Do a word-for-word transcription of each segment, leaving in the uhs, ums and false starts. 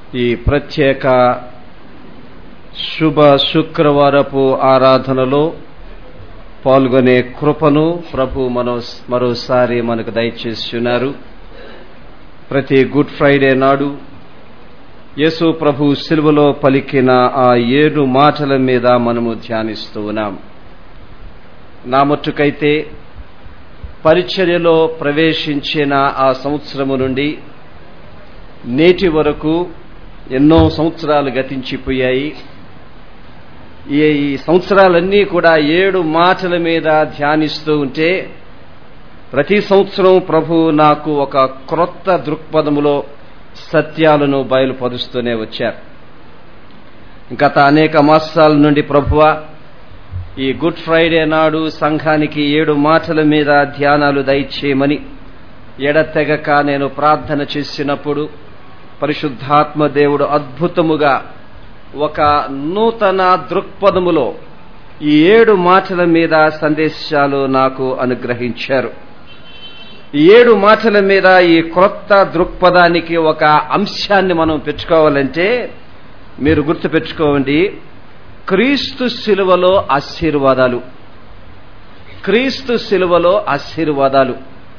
ఈ ప్రత్యేక శుభ శుక్రవారపు ఆరాధనలో పాల్గొనే కృపను ప్రభు మనో మరోసారి మనకు దయచేస్తున్నారు. ప్రతి గుడ్ ఫ్రైడే నాడు యేసు ప్రభు సిలువలో పలికిన ఆ ఏడు మాటల మీద మనము ధ్యానిస్తూ ఉన్నాం. నా మట్టుకైతే పరిచర్యలో ప్రవేశించిన ఆ సంవత్సరము నుండి నేటి వరకు ఎన్నో సంవత్సరాలు గతించిపోయాయి. ఈ సంవత్సరాలన్నీ కూడా ఏడు మాటల మీద ధ్యానిస్తూ ఉంటే ప్రతి సంవత్సరం ప్రభు నాకు ఒక క్రొత్త దృక్పథములో సత్యాలను బయలుపరుస్తూనే వచ్చారు. గత అనేక మాసాల నుండి ప్రభువా ఈ గుడ్ ఫ్రైడే నాడు సంఘానికి ఏడు మాటల మీద ధ్యానాలు దయచేయమని ఎడతెగక నేను ప్రార్థన చేసినప్పుడు పరిశుద్ధాత్మ దేవుడు అద్భుతముగా ఒక నూతన దృక్పథములో ఈ ఏడు మాటల మీద సందేశాలు నాకు అనుగ్రహించారు. ఈ ఏడు మాటల మీద ఈ క్రొత్త దృక్పథానికి ఒక అంశాన్ని మనం పెట్టుకోవాలంటే మీరు గుర్తుపెట్టుకోండి, క్రీస్తు శిలువలో ఆశీర్వాదాలు. క్రీస్తు శిలువలో ఆశీర్వాదాలు.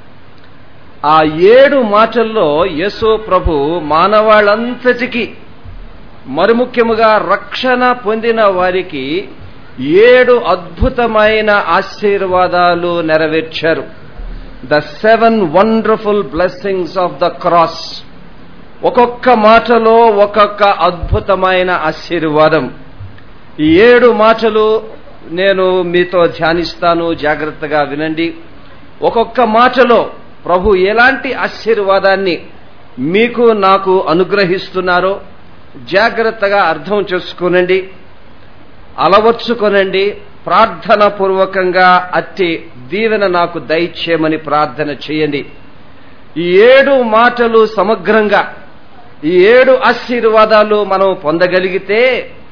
ఆ ఏడు మాటల్లో యేసు ప్రభు మానవాళంతటికి మరి ముఖ్యముగా రక్షణ పొందిన వారికి ఏడు అద్భుతమైన ఆశీర్వాదాలు నెరవేర్చారు. The seven wonderful blessings of the cross. ఒక్కొక్క మాటలో ఒక్కొక్క అద్భుతమైన ఆశీర్వాదం. ఈ ఏడు మాటలు నేను మీతో ధ్యానిస్తాను, జాగ్రత్తగా వినండి. ఒక్కొక్క మాటలో ప్రభు ఎలాంటి ఆశీర్వాదాన్ని మీకు నాకు అనుగ్రహిస్తున్నారో జాగ్రత్తగా అర్థం చేసుకునండి, అలవర్చుకొనండి. ప్రార్థన పూర్వకంగా అట్టి దీవెన నాకు దయచేయమని ప్రార్థన చేయండి. ఈ ఏడు మాటలు సమగ్రంగా, ఈ ఏడు ఆశీర్వాదాలు మనం పొందగలిగితే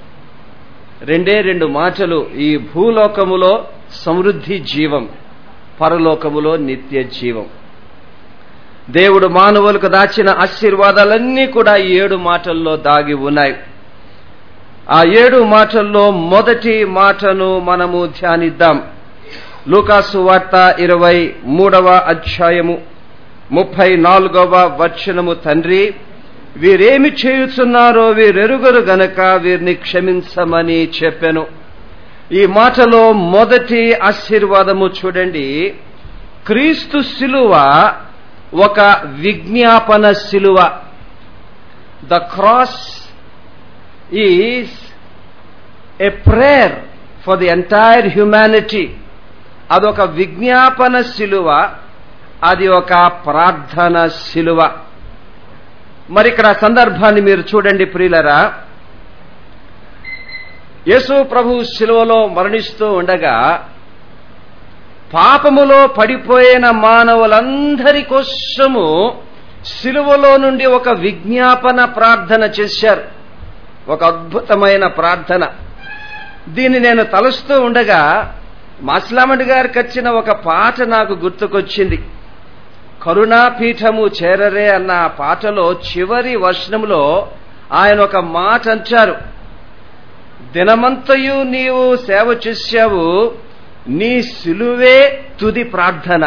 రెండే రెండు మాటలు, ఈ భూలోకములో సమృద్ధి జీవం, పరలోకములో నిత్య జీవం. దేవుడు మానవులకు దాచిన ఆశీర్వాదాలన్నీ కూడా ఈ ఏడు మాటల్లో దాగి ఉన్నాయి. ఆ ఏడు మాటల్లో మొదటి మాటను మనము ధ్యానిద్దాం. లూకాసు వార్త ఇరవై మూడవ అధ్యాయము ముప్పై నాలుగవ వచనము. తండ్రి, వీరేమి చేయుచున్నారో వీరెరుగరు గనక వీరిని క్షమించమని చెప్పెను. ఈ మాటలో మొదటి ఆశీర్వాదము చూడండి. క్రీస్తు శిలువ ఒక విజ్ఞాపన శిలువ. The cross is a prayer for the entire humanity. అదొక విజ్ఞాపన శిలువ, అది ఒక ప్రార్థన శిలువ. మరి ఇక్కడ సందర్భాన్ని మీరు చూడండి ప్రియులరా. యేసు ప్రభు శిలువలో మరణిస్తూ ఉండగా పాపములో పడిపోయిన మానవులందరి కోసము శిలువలో నుండి ఒక విజ్ఞాపన ప్రార్థన చేశారు. ఒక అద్భుతమైన ప్రార్థన. దీన్ని నేను తలుస్తూ ఉండగా మాస్లామణి గారికి వచ్చిన ఒక పాట నాకు గుర్తుకొచ్చింది. కరుణాపీఠము చేరరే అన్న పాటలో చివరి వచనంలో ఆయన ఒక మాట అంటారు. దినమంతయు నీవు సేవ చేశావు, నీ సిలువే తుది ప్రార్థన.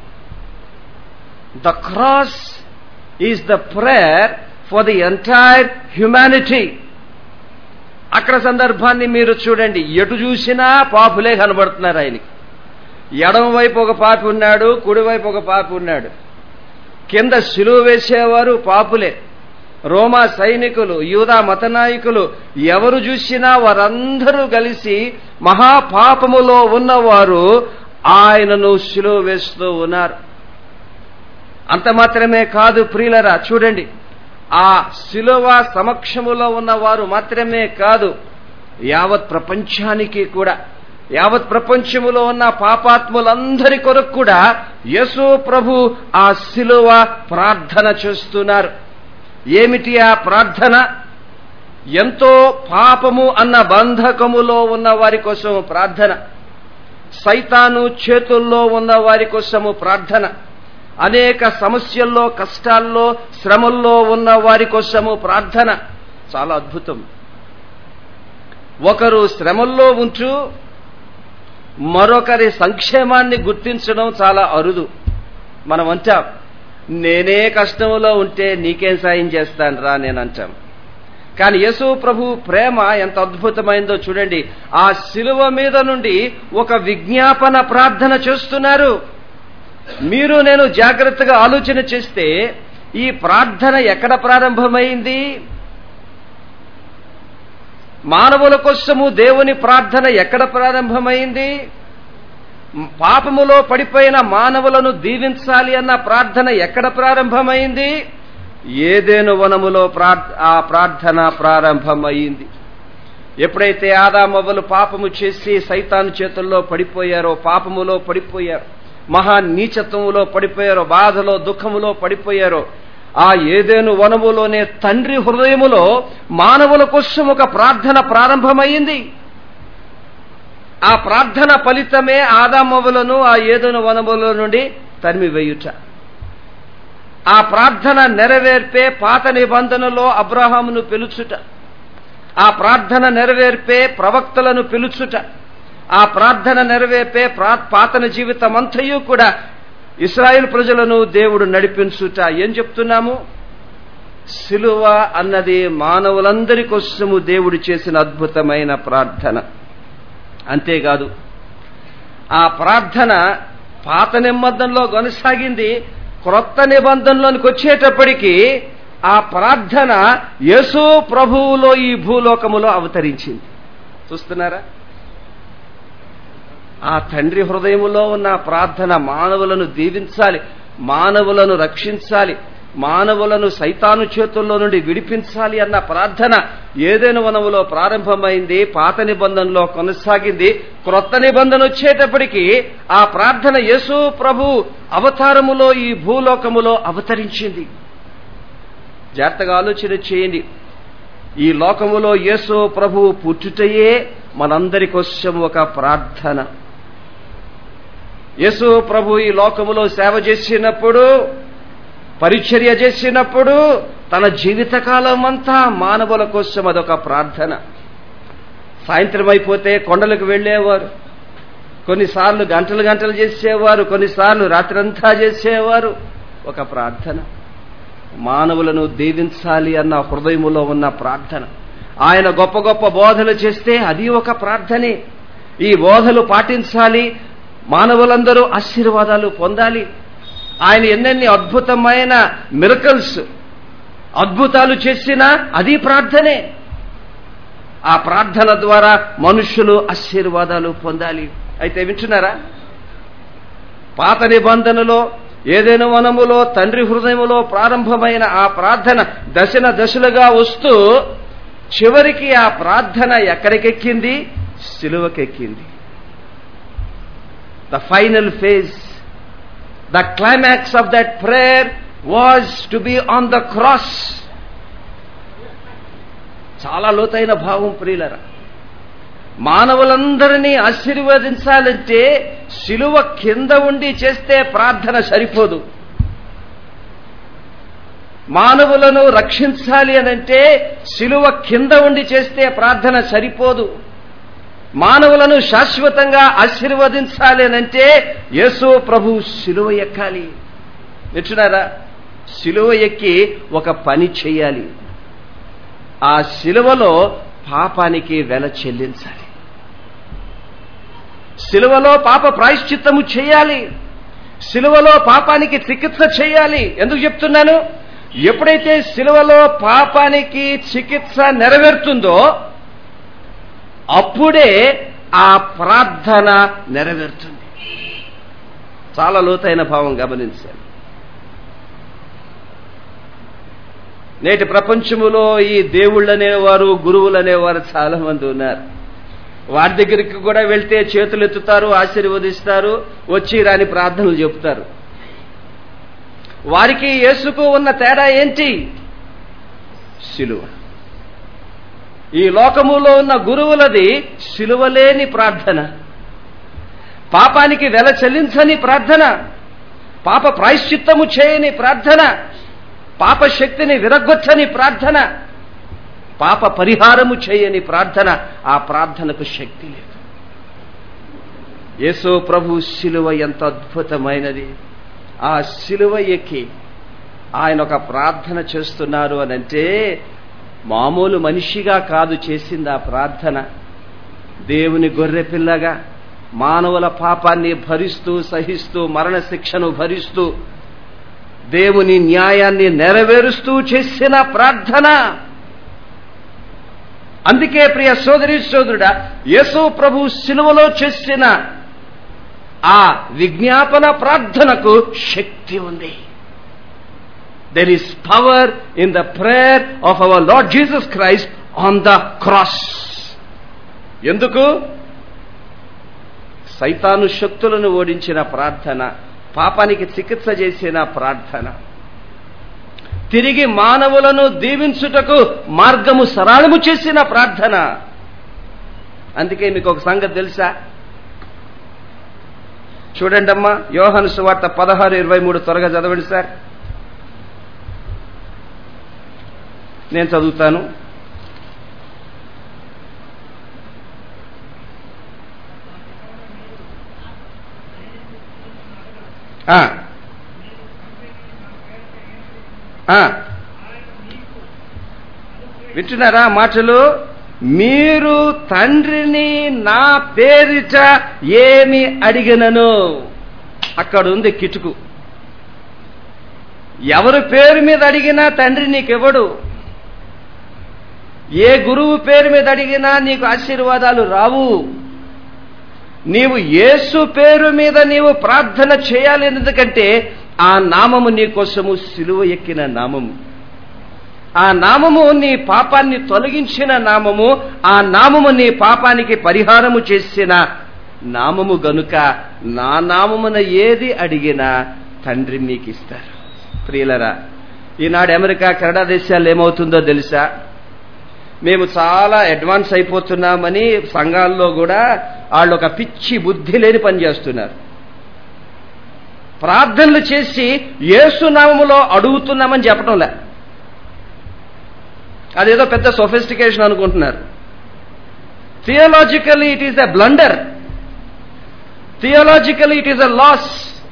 The cross is the prayer for the entire humanity. అక్కడ సందర్భాన్ని మీరు చూడండి. ఎటు చూసినా పాపులే కనబడుతున్నారు ఆయనకి. ఎడమ వైపు ఒక పాపి ఉన్నాడు, కుడివైపు ఒక పాపి ఉన్నాడు. కింద సిలువ వేసేవారు పాపులే. రోమా సైనికులు, యూదా మత నాయకులు, ఎవరు చూసినా వారందరూ కలిసి మహాపాపములో ఉన్నవారు ఆయనను సిలువ వేస్తూ ఉన్నారు. అంత మాత్రమే కాదు ప్రియులరా, చూడండి. ఆ సిలువ సమక్షములో ఉన్నవారు మాత్రమే కాదు, యావత్ ప్రపంచానికి కూడా, యావత్ ప్రపంచములో ఉన్న పాపాత్ములందరి కొరకు కూడా యేసు ప్రభు ఆ సిలువ ప్రార్థన చేస్తున్నారు. ఏమిటి ఆ ప్రార్థన? ఎంతో పాపము అన్న బంధకములో ఉన్న వారి కోసము ప్రార్థన, సైతాను చేతుల్లో ఉన్న వారి కోసము ప్రార్థన, అనేక సమస్యల్లో, కష్టాల్లో, శ్రమల్లో ఉన్న వారి కోసము ప్రార్థన, చాలా అద్భుతం. ఒకరు శ్రమల్లో ఉంటూ మరొకరి సంక్షేమాన్ని గుర్తించడం చాలా అరుదు. మనం అంటాం, నేనే కష్టంలో ఉంటే నీకేం సాయం చేస్తాను రా నేను అంటాం. కానీ యేసు ప్రభు ప్రేమ ఎంత అద్భుతమైందో చూడండి. ఆ శిలువ మీద నుండి ఒక విజ్ఞాపన ప్రార్థన చేస్తున్నారు. మీరు నేను జాగ్రత్తగా ఆలోచన చేస్తే ఈ ప్రార్థన ఎక్కడ ప్రారంభమైంది? మానవుల కోసము దేవుని ప్రార్థన ఎక్కడ ప్రారంభమైంది? పాపములో పడిపోయిన మానవులను దీవించాలి అన్న ప్రార్థన ఎక్కడ ప్రారంభమైంది? ఏదెను వనములో ఆ ప్రార్థన ప్రారంభమైంది. ఎప్పుడైతే ఆదామవ్వలు పాపము చేసి సైతాను చేతుల్లో పడిపోయారో, పాపములో పడిపోయారో, మహా నీచత్వములో పడిపోయారో, బాధలో దుఃఖములో పడిపోయారో, ఆ ఏదెను వనములోనే తండ్రి హృదయములో మానవుల కోసం ఒక ప్రార్థన ప్రారంభమైంది. ఆ ప్రార్థన ఫలితమే ఆదామవ్వలను ఆ ఏదెను వనములో నుండి తరిమివేయుట. ఆ ప్రార్థన నెరవేర్పే పాత నిబంధనలో అబ్రహామును పిలుచుట, ఆ ప్రార్థన నెరవేర్పే ప్రవక్తలను పిలుచుట, ఆ ప్రార్థన నెరవేర్పే పాతన జీవితమంతయు కూడా ఇశ్రాయేలు ప్రజలను దేవుడు నడిపించుట. ఏం చెప్తున్నాము? సిలువ అన్నది మానవులందరి కోసము దేవుడు చేసిన అద్భుతమైన ప్రార్థన. అంతేకాదు, ఆ ప్రార్థన పాత నిబంధనలో కొనసాగింది. క్రొత్త నిబంధనలోనికి వచ్చేటప్పటికీ ఆ ప్రార్థన యేసు ప్రభువులో ఈ భూలోకములో అవతరించింది. చూస్తున్నారా? ఆ తండ్రి హృదయములో ఉన్న ప్రార్థన మానవులను దీవించాలి, మానవులను రక్షించాలి, మానవులను సైతాను చేతుల్లో నుండి విడిపించాలి అన్న ప్రార్థన ఏదైనా వనములో ప్రారంభమైంది, పాత నిబంధనలో కొనసాగింది. క్రొత్త నిబంధన వచ్చేటప్పటికీ ఆ ప్రార్థన యేసు ప్రభు అవతారములో ఈ భూలోకములో అవతరించింది. జాగ్రత్తగా ఆలోచన చేయండి. ఈ లోకములో యేసు ప్రభు పుట్టుటయే మనందరి కోసం ఒక ప్రార్థన. యేసు ప్రభు ఈ లోకములో సేవ చేసినప్పుడు, పరిచర్య చేసినప్పుడు తన జీవితకాలం అంతా మానవుల కోసం అదొక ప్రార్థన. సాయంత్రం అయిపోతే కొండలకు వెళ్లేవారు, కొన్నిసార్లు గంటలు గంటలు చేసేవారు, కొన్నిసార్లు రాత్రంతా చేసేవారు. ఒక ప్రార్థన, మానవులను దీవించాలి అన్న హృదయములో ఉన్న ప్రార్థన. ఆయన గొప్ప గొప్ప బోధలు చేస్తే అది ఒక ప్రార్థనే. ఈ బోధలు పాటించాలి, మానవులందరూ ఆశీర్వాదాలు పొందాలి. ఆయన ఎన్నెన్ని అద్భుతమైన మిరకల్స్, అద్భుతాలు చేసినా అది ప్రార్థనే. ఆ ప్రార్థన ద్వారా మనుషులు ఆశీర్వాదాలు పొందాలి. అయితే వింటున్నారా? పాత నిబంధనలో ఏదైనా వనములో తండ్రి హృదయములో ప్రారంభమైన ఆ ప్రార్థన దశన దశలుగా వస్తూ చివరికి ఆ ప్రార్థన ఎక్కడికెక్కింది? సిలువకెక్కింది. The final phase, the climax of that prayer was to be on the cross. చాలా లోతైన భావం ప్రియులరా. మానవులందరినీ ఆశీర్వదించాలంటే శిలువ కింద ఉండి చేస్తే ప్రార్థన సరిపోదు. మానవులను రక్షించాలి అనంటే శిలువ కింద ఉండి చేస్తే ప్రార్థన సరిపోదు. మానవులను శాశ్వతంగా ఆశీర్వదించాలి అనంటే యేసు ప్రభు శిలువ ఎక్కాలి. వింటున్నారా? శిలువ ఎక్కి ఒక పని చేయాలి. ఆ శిలువలో పాపానికి వెల చెల్లించాలి. శిలువలో పాప ప్రాయశ్చిత్తము చేయాలి. శిలువలో పాపానికి చికిత్స చేయాలి. ఎందుకు చెప్తున్నాను? ఎప్పుడైతే శిలువలో పాపానికి చికిత్స నెరవేరుతుందో అప్పుడే ఆ ప్రార్థన నెరవేరుతుంది. చాలా లోతైన భావం గమనించాలి. నేటి ప్రపంచములో ఈ దేవుళ్ళనేవారు, గురువులనేవారు చాలా మంది ఉన్నారు. వారి దగ్గరికి కూడా వెళ్తే చేతులు ఎత్తుతారు, ఆశీర్వదిస్తారు, వచ్చి రాని ప్రార్థనలు చెబుతారు. వారికి యేసుకు ఉన్న తేడా ఏంటి? శిలువ. ఈ లోకములో ఉన్న గురువులది శిలువలేని ప్రార్థన, పాపానికి వెల చెల్లించని ప్రార్థన, పాప ప్రాయశ్చిత్తము చేయని ప్రార్థన, పాప శక్తిని విరగొచ్చని ప్రార్థన. పాప పరిహారము చేయని ప్రార్థన, ఆ ప్రార్థనకు శక్తి లేదు. యేసు ప్రభు శిలువ ఎంత అద్భుతమైనది. ఆ శిలువ ఎక్కి ఆయన ఒక ప్రార్థన చేస్తున్నారు అనంటే మామూలు మనిషిగా కాదు చేసింది ఆ ప్రార్థన. దేవుని గొర్రె పిల్లగా మానవుల పాపాన్ని భరిస్తూ సహిస్తూ మరణ శిక్షను భరిస్తూ దేవుని న్యాయాన్ని నెరవేరుస్తూ చేసిన ప్రార్థన. అందుకే ప్రియ సోదరి సోదరుడా, యేసు ప్రభు శిలువలో చేసిన ఆ విజ్ఞాపన ప్రార్థనకు శక్తి ఉంది. There is power in the prayer of our Lord Jesus Christ on the cross. ఎందుకు? సైతాను శక్తులను ఓడించిన ప్రార్థన, పాపానికి చికిత్స చేసిన ప్రార్థన, తిరిగి మానవులను దీవించుటకు మార్గము సరళము చేసిన ప్రార్థన. అందుకే మీకు ఒక సంగతి తెలుసా? చూడండి అమ్మా, యోహాను సువార్త పదహారు ఇరవై మూడు త్వరగా చదవండి సార్. నేను చదువుతాను. వింటున్నారా మాటలు? మీరు తండ్రిని నా పేరిట ఏమి అడిగినను, అక్కడ ఉంది కిటుకు. ఎవరి పేరు మీద అడిగినా తండ్రి నీకెవడు. ఏ గురువు పేరు మీద అడిగినా నీకు ఆశీర్వాదాలు రావు. నీవు యేసు పేరు మీద నీవు ప్రార్థన చేయాలి. ఎందుకంటే ఆ నామము నీ కోసము సిలువ ఎక్కిన నామము. ఆ నామము నీ పాపాన్ని తొలగించిన నామము. ఆ నామము నీ పాపానికి పరిహారము చేసిన నామము గనుక నా నామమున ఏది అడిగినా తండ్రి మీకు ఇస్తారు. ప్రియులరా, ఈనాడు అమెరికా కెనడా దేశాల్లో ఏమవుతుందో తెలుసా? మేము చాలా అడ్వాన్స్ అయిపోతున్నామని సంఘాల్లో కూడా వాళ్ళు ఒక పిచ్చి బుద్ధి లేని పని చేస్తున్నారు. ప్రార్థనలు చేసి యేసు నామములో అడుగుతున్నామని చెప్పడంలే. అదేదో పెద్ద సొఫిస్టికేషన్ అనుకుంటున్నారు. Theologically it is a blunder. Theologically it is a loss.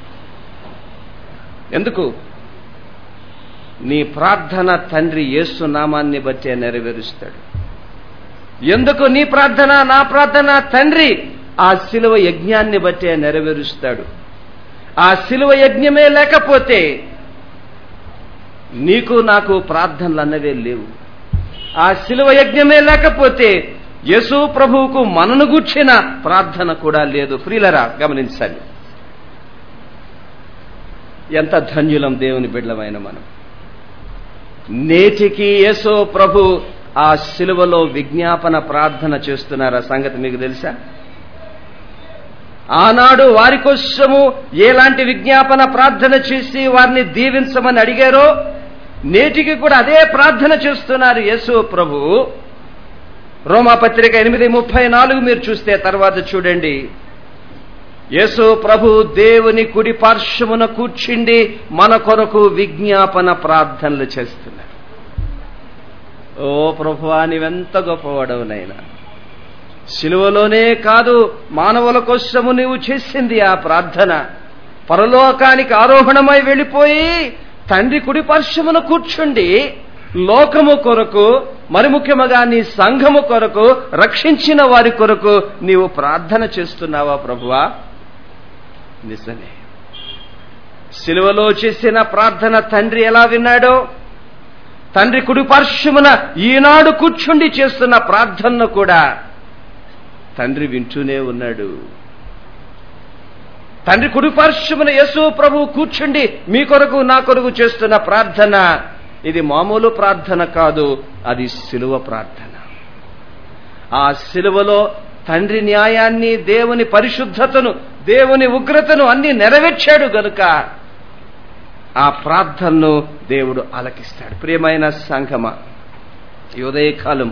ఎందుకు? నీ ప్రార్థన తండ్రి యేసు నామాన్ని బట్టే నెరవేరుస్తాడు. ఎందుకు నీ ప్రార్థన నా ప్రార్థన తండ్రి ఆ శిలువ యజ్ఞాన్ని బట్టే నెరవేరుస్తాడు. ఆ శిలువ యజ్ఞమే లేకపోతే నీకు నాకు ప్రార్థనలు అన్నవే లేవు. ఆ శిలువ యజ్ఞమే లేకపోతే యేసు ప్రభువుకు మనను గూర్చిన ప్రార్థన కూడా లేదు. ప్రియులరా, గమనించండి, ఎంత ధన్యులం దేవుని బిడ్డలమైన మనం. నేటికి యేసు ప్రభు ఆ శిలువలో విజ్ఞాపన ప్రార్థన చేస్తున్నారు. ఆ సంగతి మీకు తెలుసా? ఆనాడు వారి కోసము ఎలాంటి విజ్ఞాపన ప్రార్థన చేసి వారిని దీవించమని అడిగారో నేటికి కూడా అదే ప్రార్థన చేస్తున్నారు యేసు ప్రభు. రోమాపత్రిక ఎనిమిది ముప్పై నాలుగు మీరు చూస్తే తర్వాత చూడండి. యేసు ప్రభు దేవుని కుడి పార్శ్వమున కూర్చుండి మన కొరకు విజ్ఞాపన ప్రార్థనలు చేస్తున్నారు. ఓ ప్రభువా, నీవెంత గొప్పవాడవునైనా. శిలువలోనే కాదు, మానవుల కోసము నీవు చేసింది ఆ ప్రార్థన. పరలోకానికి ఆరోహణమై వెళ్ళిపోయి తండ్రి కుడి పార్శ్వమున కూర్చుండి లోకము కొరకు, మరి ముఖ్యముగా నీ సంఘము కొరకు, రక్షించిన వారి కొరకు నీవు ప్రార్థన చేస్తున్నావా ప్రభువా? నిజమే. శిలువలో చేసిన ప్రార్థన తండ్రి ఎలా విన్నాడో, తండ్రి కుడి పార్శ్వమున ఈనాడు కూర్చుండి చేస్తున్న ప్రార్థనను కూడా తండ్రి వింటూనే ఉన్నాడు. తండ్రి కుడి పార్శ్వమున యేసు ప్రభు కూర్చుండి మీ కొరకు నా కొరకు చేస్తున్న ప్రార్థన ఇది మామూలు ప్రార్థన కాదు, అది శిలువ ప్రార్థన. ఆ శిలువలో తండ్రి న్యాయాన్ని, దేవుని పరిశుద్ధతను, దేవుని ఉగ్రతను అన్ని నెరవేర్చాడు గనుక ఆ ప్రార్థనను దేవుడు ఆలకిస్తాడు. ప్రియమైన సంఘమా, ఈ ఉదయకాలం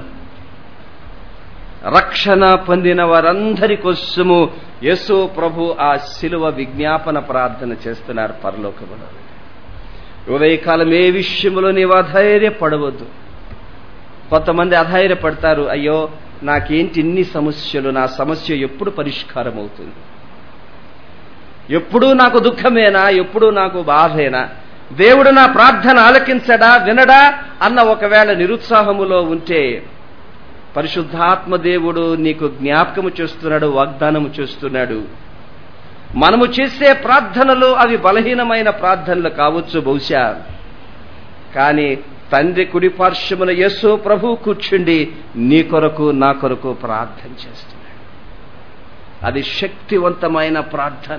రక్షణ పొందిన వారందరి కోసము యేసు ప్రభు ఆ శిలువ విజ్ఞాపన ప్రార్థన చేస్తున్నారు పరలోకములో. ఉదయకాలం ఏ విషయంలో నీవు అధైర్యపడవద్దు. కొంతమంది అధైర్యపడతారు, అయ్యో నాకేంటి ఇన్ని సమస్యలు, నా సమస్య ఎప్పుడు పరిష్కారం అవుతుంది, ఎప్పుడూ నాకు దుఃఖమేనా, ఎప్పుడూ నాకు బాధేనా, దేవుడు నా ప్రార్థన ఆలకించడా వినడా అన్న ఒకవేళ నిరుత్సాహములో ఉంటే పరిశుద్ధాత్మ దేవుడు నీకు జ్ఞాపకము చేస్తున్నాడు, వాగ్దానము చేస్తున్నాడు. మనము చేసే ప్రార్థనలు అవి బలహీనమైన ప్రార్థనలు కావచ్చు బహుశా, కానీ తండ్రి కుడి పార్శ్వమున యేసు ప్రభు కూర్చుండి నీ కొరకు నా కొరకు ప్రార్థన చేస్తున్నాడు. అది శక్తివంతమైన ప్రార్థన.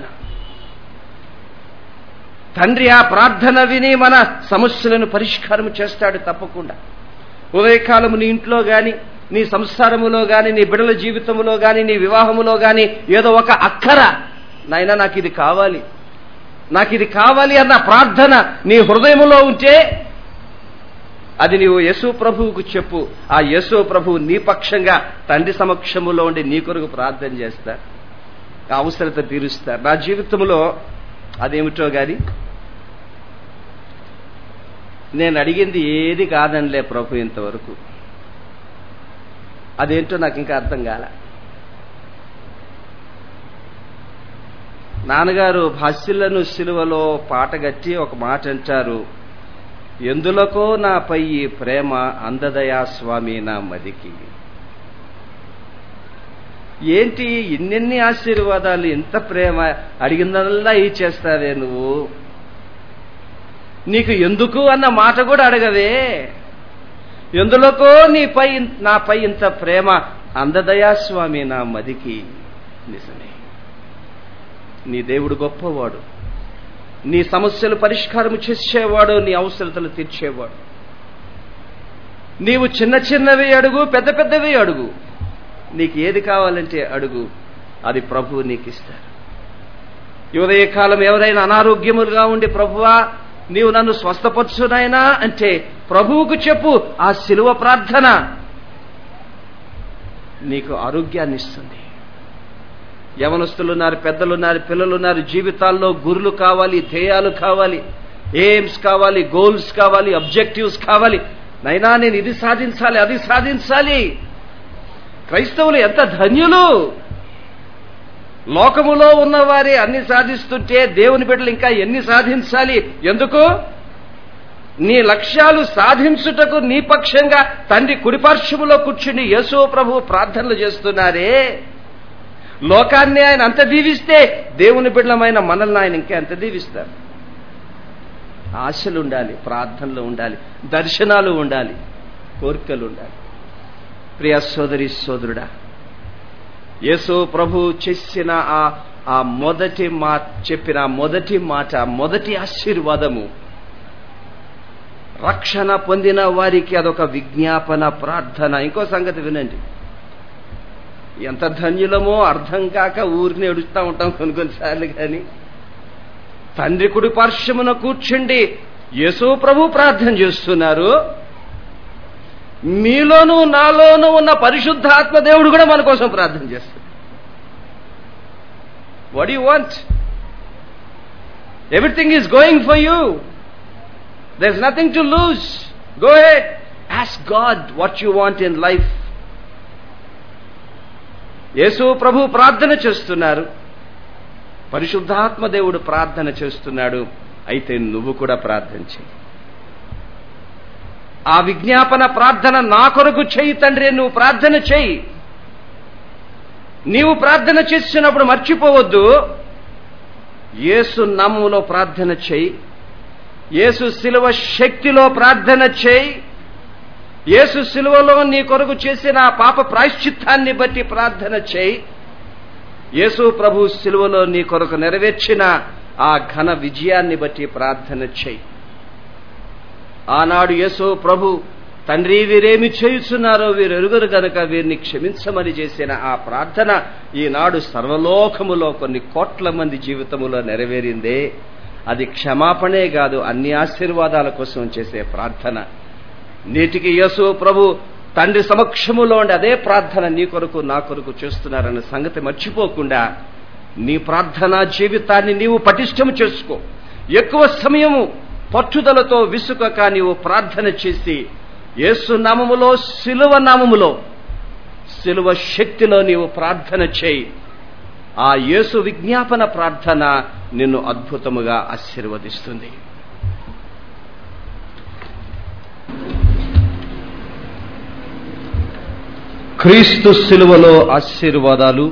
తండ్రి ఆ ప్రార్థన విని మన సమస్యలను పరిష్కారం చేస్తాడు తప్పకుండా. ఉదయకాలము నీ ఇంట్లో గాని, నీ సంసారములో గాని, నీ బిడ్డల జీవితంలో గాని, నీ వివాహములో గాని ఏదో ఒక అక్కర, నాయనా నాకు ఇది కావాలి, నాకు ఇది కావాలి అన్న ప్రార్థన నీ హృదయములో ఉంటే అది నీవు యేసు ప్రభువుకు చెప్పు. ఆ యేసు ప్రభువు నీ పక్షంగా తండ్రి సమక్షములో ఉండి నీ కొరకు ప్రార్థన చేస్తారు, ఆ అవసరత తీరుస్తారు. నా జీవితంలో అదేమిటో గాని నేను అడిగింది ఏది కాదనిలే ప్రభు ఇంతవరకు. అదేంటో నాకు ఇంకా అర్థం కాల. నాన్నగారు భాష్యులను సిలువలో పాటగట్టి ఒక మాట అంటారు, ఎందులకో నాపై ఈ ప్రేమ అందదయా స్వామి నా మదికి. ఏంటి ఇన్నెన్ని ఆశీర్వాదాలు, ఎంత ప్రేమ, అడిగిందల్లా ఇచ్చేస్తావే నువ్వు, నీకు ఎందుకు అన్న మాట కూడా అడగవే, ఎందులకో నీపై నాపై ఇంత ప్రేమ అందదయా స్వామి నా మదికి. నిజమే, నీ దేవుడు గొప్పవాడు, నీ సమస్యలు పరిష్కారం చేసేవాడు, నీ అవసరతలు తీర్చేవాడు. నీవు చిన్న చిన్నవి అడుగు, పెద్ద పెద్దవి అడుగు, నీకు ఏది కావాలంటే అడుగు, అది ప్రభువు నీకు ఇస్తారు. ఉదయకాలం ఎవరైనా అనారోగ్యములుగా ఉండి ప్రభువా నీవు నన్ను స్వస్థపరచునైనా అంటే ప్రభువుకు చెప్పు, ఆ శిలువ ప్రార్థన నీకు ఆరోగ్యాన్ని ఇస్తుంది. యవనస్తులున్నారు, పెద్దలున్నారు, పిల్లలున్నారు, జీవితాల్లో గురులు కావాలి, ధ్యేయాలు కావాలి, ఎయిమ్స్ కావాలి, గోల్స్ కావాలి, అబ్జెక్టివ్స్ కావాలి. నైనా నేను ఇది సాధించాలి, అది సాధించాలి. క్రైస్తవులు ఎంత ధన్యులు! లోకములో ఉన్నవారే అన్ని సాధిస్తుంటే దేవుని బిడ్డలు ఇంకా ఎన్ని సాధించాలి? ఎందుకు? నీ లక్ష్యాలు సాధించుటకు నీ పక్షంగా తండ్రి కుడిపార్శ్వములో కూర్చుని యేసు ప్రభు ప్రార్థనలు చేస్తున్నారే. లోకాన్ని ఆయన అంత దీవిస్తే దేవుని బిడ్డలమైన మనల్ని ఆయన ఇంకా ఎంత దీవిస్తారు. ఆశలు ఉండాలి, ప్రార్థనలు ఉండాలి, దర్శనాలు ఉండాలి, కోరికలు ఉండాలి. ప్రియ సోదరి సోదరుడా, యేసు ప్రభు చేసిన ఆ ఆ మొదటి మాట, చెప్పిన మొదటి మాట, మొదటి ఆశీర్వాదము రక్షణ పొందిన వారికి అదొక విజ్ఞాపన ప్రార్థన. ఇంకో సంగతి వినండి, ఎంత ధన్యులమో అర్థం కాక ఊరిని ఏడుస్తూ ఉంటాం కొన్ని కొన్నిసార్లు. కానీ తండ్రి కుడి పార్శ్వమున కూర్చుండి యేసు ప్రభు ప్రార్థన చేస్తున్నారు. మీలోనూ నాలోనూ ఉన్న పరిశుద్ధాత్మ దేవుడు కూడా మన కోసం ప్రార్థన చేస్తాడు. What you want? Everything is going for you. There is nothing to lose. Go ahead, ask God what you want in life. Yesu ప్రభు ప్రార్థన చేస్తున్నారు, పరిశుద్ధాత్మ దేవుడు ప్రార్థన చేస్తున్నాడు. అయితే నువ్వు కూడా ప్రార్థన చేయి. ఆ విజ్ఞాపన ప్రార్థన నా కొరకు చేయి తండ్రి, నువ్వు ప్రార్థన చేయి. నీవు ప్రార్థన చేసినప్పుడు మర్చిపోవద్దు, యేసు నామములో ప్రార్థన చేయి, యేసు శిలువ శక్తిలో ప్రార్థన చేయి, యేసు శిలువలో నీ కొరకు చేసిన పాప ప్రాయశ్చిత్తాన్ని బట్టి ప్రార్థన చేయి, యేసు ప్రభు శిలువలో నీ కొరకు నెరవేర్చిన ఆ ఘన విజయాన్ని బట్టి ప్రార్థన చేయి. ఆనాడు యేసు ప్రభు తండ్రి వీరేమి చేయుచున్నారో వీరు ఎరుగరు గనుక వీరిని క్షమించమని చేసిన ఆ ప్రార్థన ఈనాడు సర్వలోకములో కొన్ని కోట్ల మంది జీవితములో నెరవేరిందే. అది క్షమాపణే కాదు, అన్ని ఆశీర్వాదాల కోసం చేసే ప్రార్థన. నేటికి యేసు ప్రభు తండ్రి సమక్షములో ఉండి అదే ప్రార్థన నీ కొరకు నా కొరకు చేస్తున్నారన్న సంగతి మర్చిపోకుండా నీ ప్రార్థనా జీవితాన్ని నీవు పటిష్టము చేసుకో. ఎక్కువ సమయము పట్టుదలతో విసుకక నీవు ప్రార్థన చేసి యేసు నామములో, సిలువ నామములో, సిలువ శక్తిలో నీవు ప్రార్థన చేయి. ఆ యేసు విజ్ఞాపన ప్రార్థన నిన్ను అద్భుతముగా ఆశీర్వదిస్తుంది. క్రీస్తు సిలువలో ఆశీర్వాదాలు.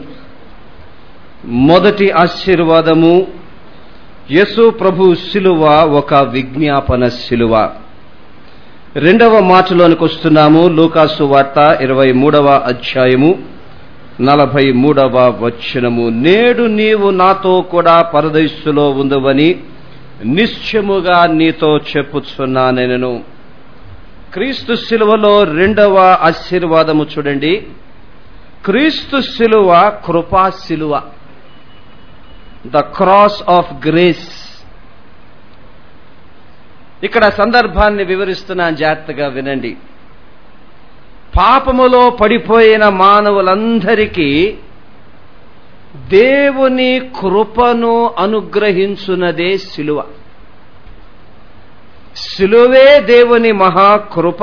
మొదటి ఆశీర్వాదము, యేసు ప్రభు సిలువ ఒక విజ్ఞాపన సిలువ. రెండవ మాటలోనికి వస్తున్నాము. లూకాసు వార్త ఇరవై మూడవ అధ్యాయము నలభై మూడవ వచనము. నేడు నీవు నాతో కూడా పరదైసులో ఉందువని నిశ్చయముగా నీతో చెప్పుచున్నానెను. క్రీస్తు సిలువలో రెండవ ఆశీర్వాదము చూడండి. క్రీస్తు సిలువ కృపా సిలువ, ద క్రాస్ ఆఫ్ గ్రేస్. ఇక్కడ సందర్భాన్ని వివరిస్తున్నాను, జాగ్రత్తగా వినండి. పాపములో పడిపోయిన మానవులందరికీ దేవుని కృపను అనుగ్రహించునదే సిలువ. సిలువే దేవుని మహాకృప.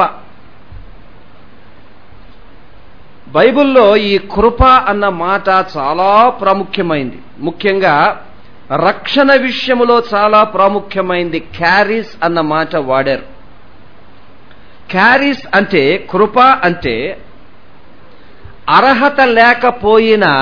బైబిల్లో ఈ కృప అన్న మాట చాలా ప్రాముఖ్యమైంది. ముఖ్యంగా రక్షణ విషయములో చాలా ప్రాముఖ్యమైంది. క్యారీస్ అన్న మాట వాడారు. క్యారీస్ అంటే, కృప అంటే అర్హత లేకపోయినా